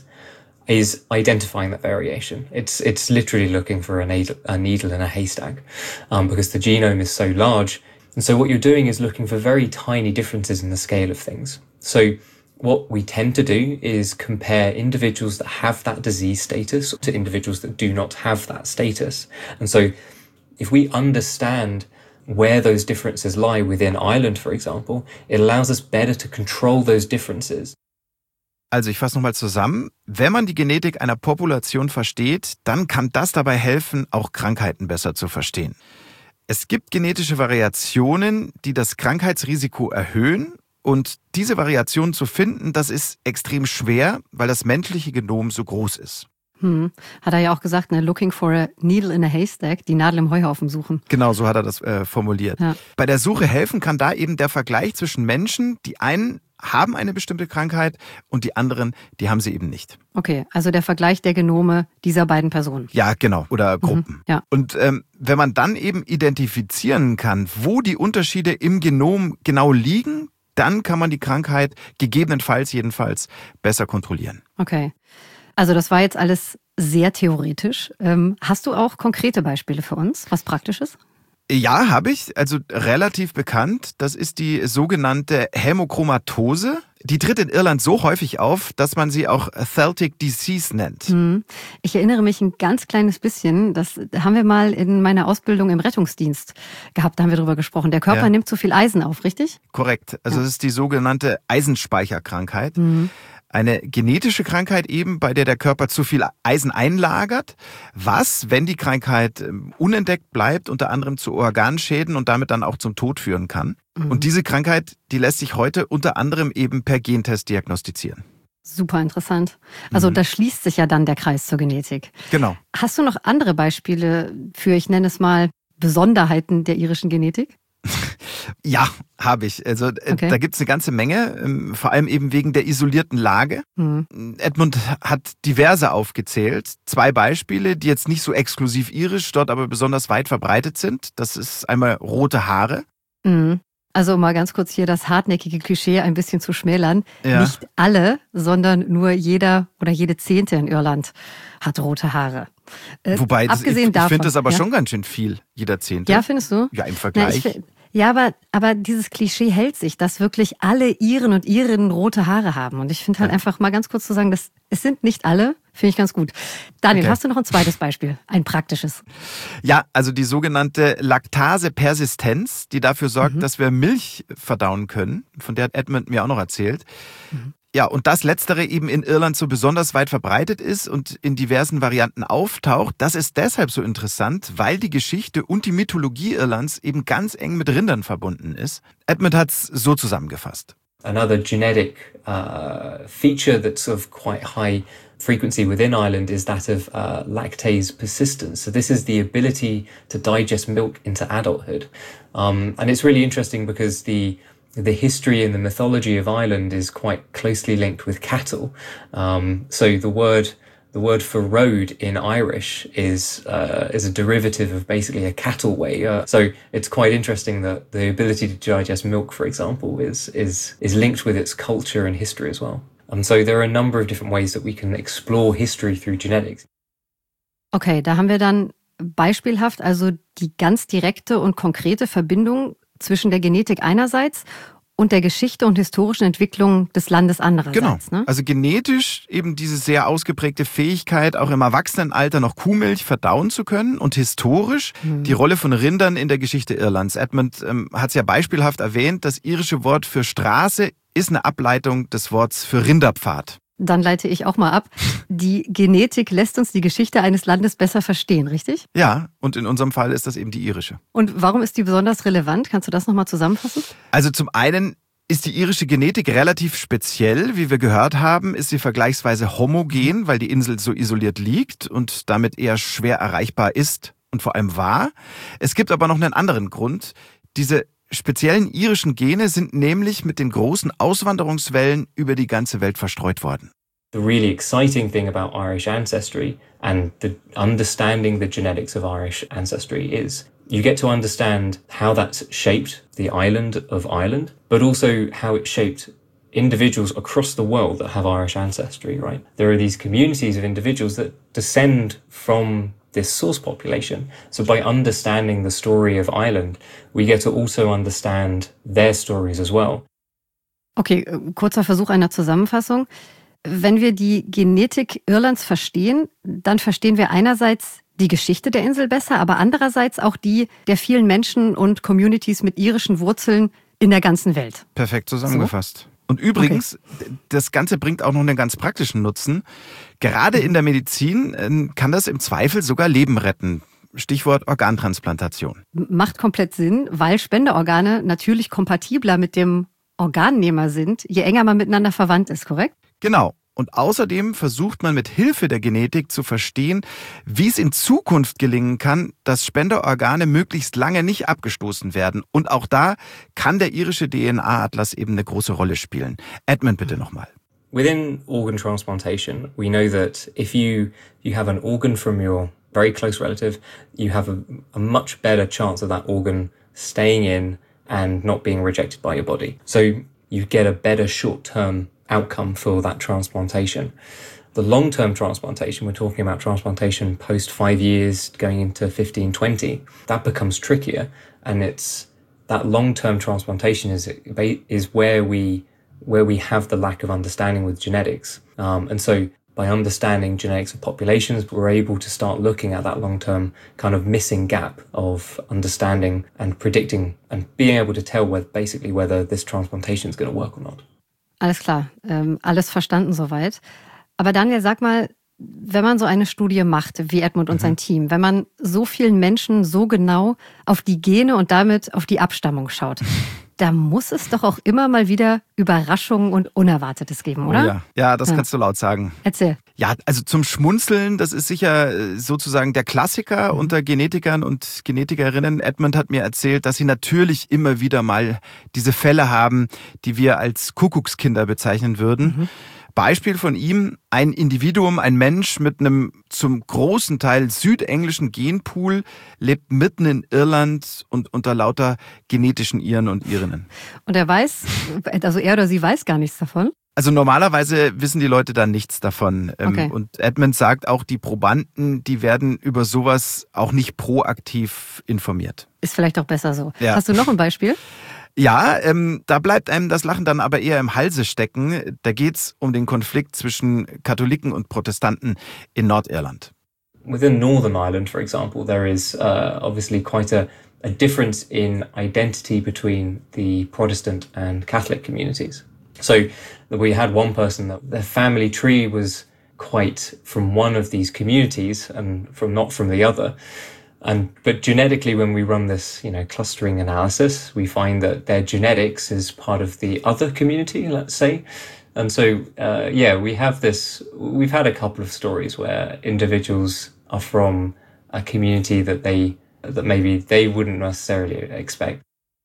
is identifying that variation. It's it's literally looking for a needle, a needle in a haystack, um, because the genome is so large. And so what you're doing is looking for very tiny differences in the scale of things. So what we tend to do is compare individuals that have that disease status to individuals that do not have that status. And so if we understand where those differences lie within Ireland, for example, it allows us better to control those differences. Also ich fasse nochmal zusammen. Wenn man die Genetik einer Population versteht, dann kann das dabei helfen, auch Krankheiten besser zu verstehen. Es gibt genetische Variationen, die das Krankheitsrisiko erhöhen. Und diese Variationen zu finden, das ist extrem schwer, weil das menschliche Genom so groß ist. Hm. Hat er ja auch gesagt, ne? Looking for a needle in a haystack, die Nadel im Heuhaufen suchen. Genau, so hat er das äh, formuliert. Ja. Bei der Suche helfen kann da eben der Vergleich zwischen Menschen, die einen haben eine bestimmte Krankheit und die anderen, die haben sie eben nicht. Okay, also der Vergleich der Genome dieser beiden Personen. Ja, genau. Oder Gruppen. Mhm, ja. Und ähm, wenn man dann eben identifizieren kann, wo die Unterschiede im Genom genau liegen, dann kann man die Krankheit gegebenenfalls jedenfalls besser kontrollieren. Okay, also das war jetzt alles sehr theoretisch. Ähm, hast du auch konkrete Beispiele für uns, was Praktisches? Ja, habe ich. Also relativ bekannt. Das ist die sogenannte Hämochromatose. Die tritt in Irland so häufig auf, dass man sie auch Celtic Disease nennt. Hm. Ich erinnere mich ein ganz kleines bisschen, das haben wir mal in meiner Ausbildung im Rettungsdienst gehabt, da haben wir drüber gesprochen. Der Körper ja. nimmt zu viel Eisen auf, richtig? Korrekt. Also ja. das ist die sogenannte Eisenspeicherkrankheit. Mhm. Eine genetische Krankheit eben, bei der der Körper zu viel Eisen einlagert, was, wenn die Krankheit unentdeckt bleibt, unter anderem zu Organschäden und damit dann auch zum Tod führen kann. Mhm. Und diese Krankheit, die lässt sich heute unter anderem eben per Gentest diagnostizieren. Super interessant. Also mhm. da schließt sich ja dann der Kreis zur Genetik. Genau. Hast du noch andere Beispiele für, ich nenne es mal, Besonderheiten der irischen Genetik? Ja, habe ich. Also okay. da gibt's eine ganze Menge, vor allem eben wegen der isolierten Lage. Mhm. Edmund hat diverse aufgezählt. Zwei Beispiele, die jetzt nicht so exklusiv irisch, dort aber besonders weit verbreitet sind. Das ist einmal rote Haare. Mhm. Also um mal ganz kurz hier das hartnäckige Klischee ein bisschen zu schmälern. Ja. Nicht alle, sondern nur jeder oder jede Zehnte in Irland hat rote Haare. Äh, Wobei, das, ich, ich finde das aber ja? schon ganz schön viel, jeder Zehnte. Ja, findest du? Ja, im Vergleich. Na, ich, Ja, aber, aber dieses Klischee hält sich, dass wirklich alle Iren und Irinnen rote Haare haben. Und ich finde halt einfach mal ganz kurz zu sagen, dass es sind nicht alle, finde ich ganz gut. Daniel, okay. Hast du noch ein zweites Beispiel? Ein praktisches? Ja, also die sogenannte Laktasepersistenz, die dafür sorgt, mhm. dass wir Milch verdauen können, von der hat Edmund mir auch noch erzählt. Mhm. Ja, und das Letztere eben in Irland so besonders weit verbreitet ist und in diversen Varianten auftaucht, das ist deshalb so interessant, weil die Geschichte und die Mythologie Irlands eben ganz eng mit Rindern verbunden ist. Edmund hat's so zusammengefasst. Another genetic uh, feature that's of quite high frequency within Ireland is that of uh, lactase persistence. So this is the ability to digest milk into adulthood. Um, and it's really interesting because the The history and the mythology of Ireland is quite closely linked with cattle. Um, so the word the word for road in Irish is uh, is a derivative of basically a cattle way. Uh, so it's quite interesting that the ability to digest milk, for example, is is is linked with its culture and history as well. And so there are a number of different ways that we can explore history through genetics. Okay, da haben wir dann beispielhaft also die ganz direkte und konkrete Verbindung zwischen der Genetik einerseits und der Geschichte und historischen Entwicklung des Landes andererseits. Genau, ne? Also genetisch eben diese sehr ausgeprägte Fähigkeit, auch im Erwachsenenalter noch Kuhmilch verdauen zu können und historisch mhm. die Rolle von Rindern in der Geschichte Irlands. Edmund ähm, hat es ja beispielhaft erwähnt, das irische Wort für Straße ist eine Ableitung des Wortes für Rinderpfad. Dann leite ich auch mal ab. Die Genetik lässt uns die Geschichte eines Landes besser verstehen, richtig? Ja, und in unserem Fall ist das eben die irische. Und warum ist die besonders relevant? Kannst du das nochmal zusammenfassen? Also zum einen ist die irische Genetik relativ speziell. Wie wir gehört haben, ist sie vergleichsweise homogen, weil die Insel so isoliert liegt und damit eher schwer erreichbar ist und vor allem war. Es gibt aber noch einen anderen Grund. Diese speziellen irischen Gene sind nämlich mit den großen Auswanderungswellen über die ganze Welt verstreut worden. The really exciting thing about Irish ancestry and the understanding the genetics of Irish ancestry is you get to understand how that's shaped the island of Ireland, but also how it shaped individuals across the world that have Irish ancestry, right? There are these communities of individuals that descend from this source population. So by understanding the story of Ireland, we get to also understand their stories as well. Okay, kurzer Versuch einer Zusammenfassung. Wenn wir die Genetik Irlands verstehen, dann verstehen wir einerseits die Geschichte der Insel besser, aber andererseits auch die der vielen Menschen und Communities mit irischen Wurzeln in der ganzen Welt. Perfekt zusammengefasst. So? Und übrigens, okay. Das Ganze bringt auch noch einen ganz praktischen Nutzen. Gerade in der Medizin kann das im Zweifel sogar Leben retten. Stichwort Organtransplantation. Macht komplett Sinn, weil Spenderorgane natürlich kompatibler mit dem Organnehmer sind, je enger man miteinander verwandt ist, korrekt? Genau. Und außerdem versucht man mit Hilfe der Genetik zu verstehen, wie es in Zukunft gelingen kann, dass Spenderorgane möglichst lange nicht abgestoßen werden. Und auch da kann der irische D N A-Atlas eben eine große Rolle spielen. Edmund, bitte nochmal. Within organ transplantation, we know that if you you have an organ from your very close relative, you have a, a much better chance of that organ staying in and not being rejected by your body. So you get a better short-term outcome for that transplantation. The long-term transplantation, we're talking about transplantation post five years going into fifteen, twenty, that becomes trickier, and it's that long-term transplantation is is where we where we have the lack of understanding with genetics. Um, and so by understanding genetics of populations, we're able to start looking at that long-term kind of missing gap of understanding and predicting and being able to tell whether, basically whether this transplantation is going to work or not. Alles klar, ähm, alles verstanden soweit. Aber Daniel, sag mal, wenn man so eine Studie macht, wie Edmund und mhm. sein Team, wenn man so vielen Menschen so genau auf die Gene und damit auf die Abstammung schaut, da muss es doch auch immer mal wieder Überraschungen und Unerwartetes geben, oder? Oh ja. ja, das ja. kannst du laut sagen. Erzähl. Ja, also zum Schmunzeln, das ist sicher sozusagen der Klassiker mhm. unter Genetikern und Genetikerinnen. Edmund hat mir erzählt, dass sie natürlich immer wieder mal diese Fälle haben, die wir als Kuckuckskinder bezeichnen würden. Mhm. Beispiel von ihm, ein Individuum, ein Mensch mit einem zum großen Teil südenglischen Genpool, lebt mitten in Irland und unter lauter genetischen Iren und Irinnen. Und er weiß, also er oder sie weiß gar nichts davon? Also normalerweise wissen die Leute da nichts davon. Okay. Und Edmund sagt auch, die Probanden, die werden über sowas auch nicht proaktiv informiert. Ist vielleicht auch besser so. Ja. Hast du noch ein Beispiel? Ja, ähm, da bleibt einem das Lachen dann aber eher im Halse stecken. Da geht's um den Konflikt zwischen Katholiken und Protestanten in Nordirland. Within Northern Ireland, for example, there is uh, obviously quite a, a difference in identity between the Protestant and Catholic communities. So we had one person that their family tree was quite from one of these communities and from not from the other. And but genetically, when we run this, you know, clustering analysis, we find that their genetics is part of the other community, let's say. And so, uh, yeah, we have this, we've had a couple of stories where individuals are from a community that they, that maybe they wouldn't necessarily expect.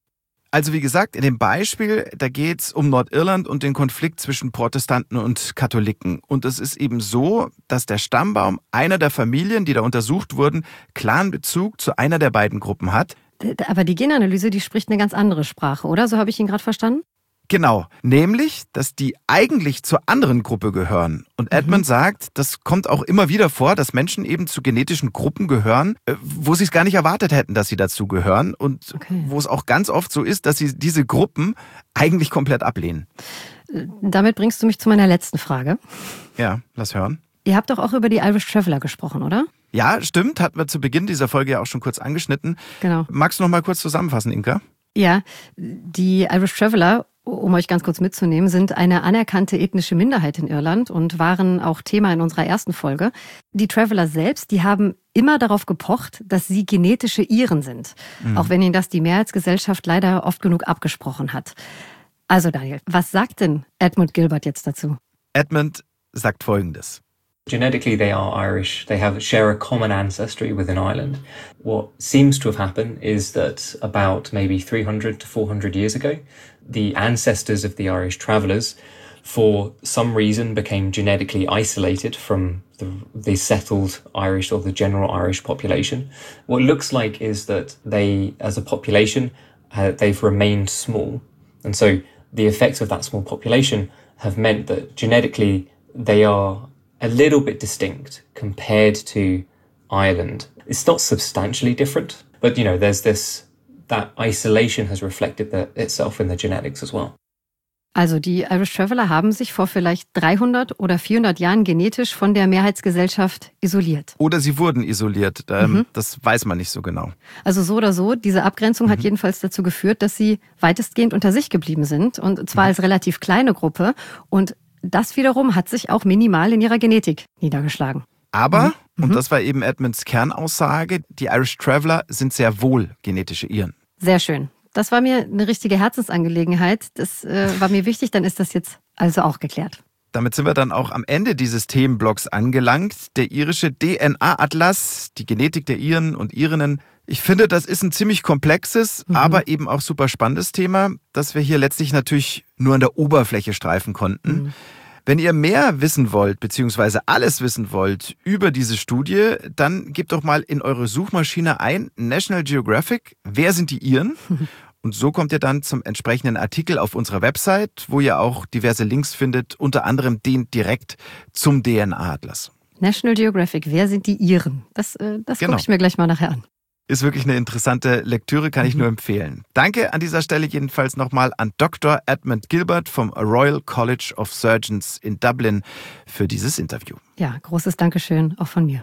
Also wie gesagt, in dem Beispiel, da geht's um Nordirland und den Konflikt zwischen Protestanten und Katholiken. Und es ist eben so, dass der Stammbaum einer der Familien, die da untersucht wurden, klaren Bezug zu einer der beiden Gruppen hat. Aber die Genanalyse, die spricht eine ganz andere Sprache, oder? So habe ich ihn gerade verstanden? Genau, nämlich, dass die eigentlich zur anderen Gruppe gehören. Und Edmund mhm. sagt, das kommt auch immer wieder vor, dass Menschen eben zu genetischen Gruppen gehören, wo sie es gar nicht erwartet hätten, dass sie dazu gehören. Und okay. wo es auch ganz oft so ist, dass sie diese Gruppen eigentlich komplett ablehnen. Damit bringst du mich zu meiner letzten Frage. Ja, lass hören. Ihr habt doch auch über die Irish Traveller gesprochen, oder? Ja, stimmt, hatten wir zu Beginn dieser Folge ja auch schon kurz angeschnitten. Genau. Magst du noch mal kurz zusammenfassen, Inka? Ja, die Irish Traveller, um euch ganz kurz mitzunehmen, sind eine anerkannte ethnische Minderheit in Irland und waren auch Thema in unserer ersten Folge. Die Traveller selbst, die haben immer darauf gepocht, dass sie genetische Iren sind. Mhm. Auch wenn ihnen das die Mehrheitsgesellschaft leider oft genug abgesprochen hat. Also Daniel, was sagt denn Edmund Gilbert jetzt dazu? Edmund sagt Folgendes. Genetically, they are Irish. They have share a common ancestry within Ireland. What seems to have happened is that about maybe three hundred to four hundred years ago, the ancestors of the Irish travellers, for some reason, became genetically isolated from the, the settled Irish or the general Irish population. What it looks like is that they, as a population, uh, they've remained small. And so the effects of that small population have meant that genetically they are a little bit distinct compared to Ireland. It's not substantially different, but you know, there's this, that isolation has reflected the, itself in the genetics as well. Also die Irish Traveller haben sich vor vielleicht dreihundert oder vierhundert Jahren genetisch von der Mehrheitsgesellschaft isoliert. Oder sie wurden isoliert, ähm, mhm. das weiß man nicht so genau. Also so oder so, diese Abgrenzung mhm. hat jedenfalls dazu geführt, dass sie weitestgehend unter sich geblieben sind und zwar mhm. als relativ kleine Gruppe und das wiederum hat sich auch minimal in ihrer Genetik niedergeschlagen. Aber, mhm. und das war eben Edmunds Kernaussage, die Irish Traveller sind sehr wohl genetische Iren. Sehr schön. Das war mir eine richtige Herzensangelegenheit. Das äh, war mir wichtig, dann ist das jetzt also auch geklärt. Damit sind wir dann auch am Ende dieses Themenblocks angelangt. Der irische D N A-Atlas, die Genetik der Iren und Irinnen. Ich finde, das ist ein ziemlich komplexes, mhm. aber eben auch super spannendes Thema, das wir hier letztlich natürlich nur an der Oberfläche streifen konnten. Mhm. Wenn ihr mehr wissen wollt, beziehungsweise alles wissen wollt über diese Studie, dann gebt doch mal in eure Suchmaschine ein, National Geographic, wer sind die Iren? Mhm. Und so kommt ihr dann zum entsprechenden Artikel auf unserer Website, wo ihr auch diverse Links findet, unter anderem den direkt zum D N A-Atlas. National Geographic, wer sind die Iren? Das, äh, das genau. gucke ich mir gleich mal nachher an. Ist wirklich eine interessante Lektüre, kann ich nur empfehlen. Danke an dieser Stelle jedenfalls nochmal an Doktor Edmund Gilbert vom Royal College of Surgeons in Dublin für dieses Interview. Ja, großes Dankeschön auch von mir.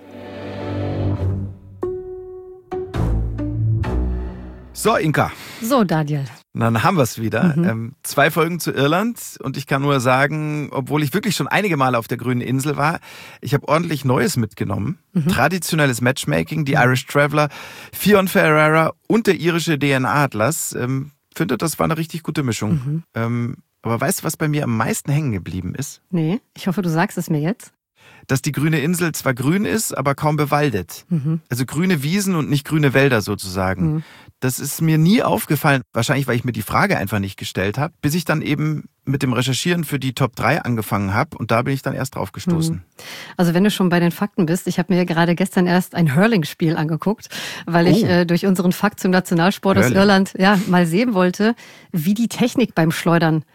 So, Inka. So, Daniel. Dann haben wir es wieder. Mhm. Ähm, zwei Folgen zu Irland und ich kann nur sagen, obwohl ich wirklich schon einige Male auf der grünen Insel war, ich habe ordentlich Neues mitgenommen. Mhm. Traditionelles Matchmaking, die Irish Traveller, Fionn Ferreira und der irische D N A-Atlas. Ähm, finde, das war eine richtig gute Mischung. Mhm. Ähm, aber weißt du, was bei mir am meisten hängen geblieben ist? Nee, ich hoffe, du sagst es mir jetzt. Dass die grüne Insel zwar grün ist, aber kaum bewaldet. Mhm. Also grüne Wiesen und nicht grüne Wälder sozusagen. Mhm. Das ist mir nie aufgefallen, wahrscheinlich weil ich mir die Frage einfach nicht gestellt habe, bis ich dann eben mit dem Recherchieren für die Top drei angefangen habe und da bin ich dann erst drauf gestoßen. Also wenn du schon bei den Fakten bist, ich habe mir gerade gestern erst ein Hurling-Spiel angeguckt, weil ich oh. äh, durch unseren Fakt zum Nationalsport Hurling. aus Irland ja mal sehen wollte, wie die Technik beim Schleudern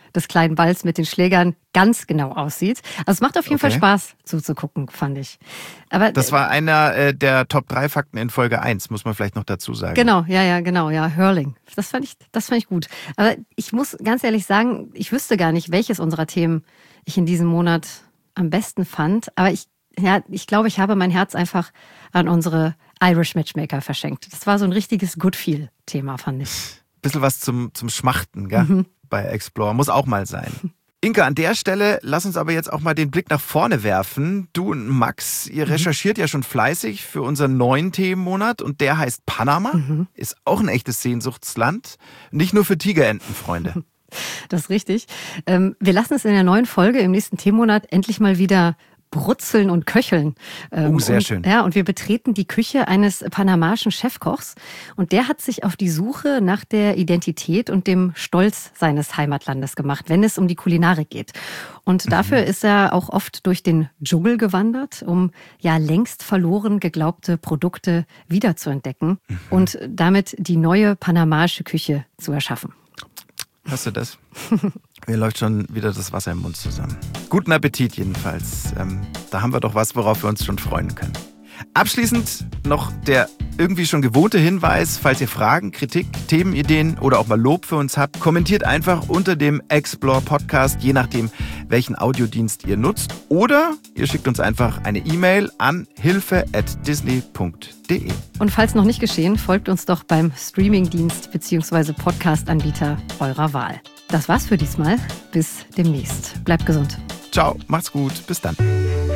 des kleinen Balls mit den Schlägern ganz genau aussieht. Also es macht auf jeden Okay. Fall Spaß zuzugucken, fand ich. Aber Das war einer äh, der Top drei Fakten in Folge eins, muss man vielleicht noch dazu sagen. Genau, ja, ja, genau, ja, Hurling. Das fand ich, das fand ich gut. Aber ich muss ganz ehrlich sagen, ich wüsste gar nicht, welches unserer Themen ich in diesem Monat am besten fand. Aber ich, ja, ich glaube, ich habe mein Herz einfach an unsere Irish Matchmaker verschenkt. Das war so ein richtiges Good-Feel-Thema, fand ich. Bisschen was zum, zum Schmachten, gell? Mhm. Bei Explore. Muss auch mal sein. Inka, an der Stelle, lass uns aber jetzt auch mal den Blick nach vorne werfen. Du und Max, ihr recherchiert ja schon fleißig für unseren neuen Themenmonat und der heißt Panama. Mhm. Ist auch ein echtes Sehnsuchtsland. Nicht nur für Tigerenten, Freunde. Das ist richtig. Ähm, wir lassen es in der neuen Folge im nächsten Themenmonat endlich mal wieder brutzeln und köcheln. Ähm, Oh, sehr und, schön. Ja, und wir betreten die Küche eines panamaischen Chefkochs und der hat sich auf die Suche nach der Identität und dem Stolz seines Heimatlandes gemacht, wenn es um die Kulinarik geht. Und dafür Mhm. ist er auch oft durch den Dschungel gewandert, um ja längst verloren geglaubte Produkte wiederzuentdecken Mhm. und damit die neue panamaische Küche zu erschaffen. Hast du das? Mir läuft schon wieder das Wasser im Mund zusammen. Guten Appetit jedenfalls. Ähm, da haben wir doch was, worauf wir uns schon freuen können. Abschließend noch der irgendwie schon gewohnte Hinweis, falls ihr Fragen, Kritik, Themenideen oder auch mal Lob für uns habt, kommentiert einfach unter dem Explore Podcast, je nachdem, welchen Audiodienst ihr nutzt. Oder ihr schickt uns einfach eine E-Mail an hilfe at disney punkt de. Und falls noch nicht geschehen, folgt uns doch beim Streamingdienst bzw. Podcast-Anbieter eurer Wahl. Das war's für diesmal. Bis demnächst. Bleibt gesund. Ciao, macht's gut, bis dann.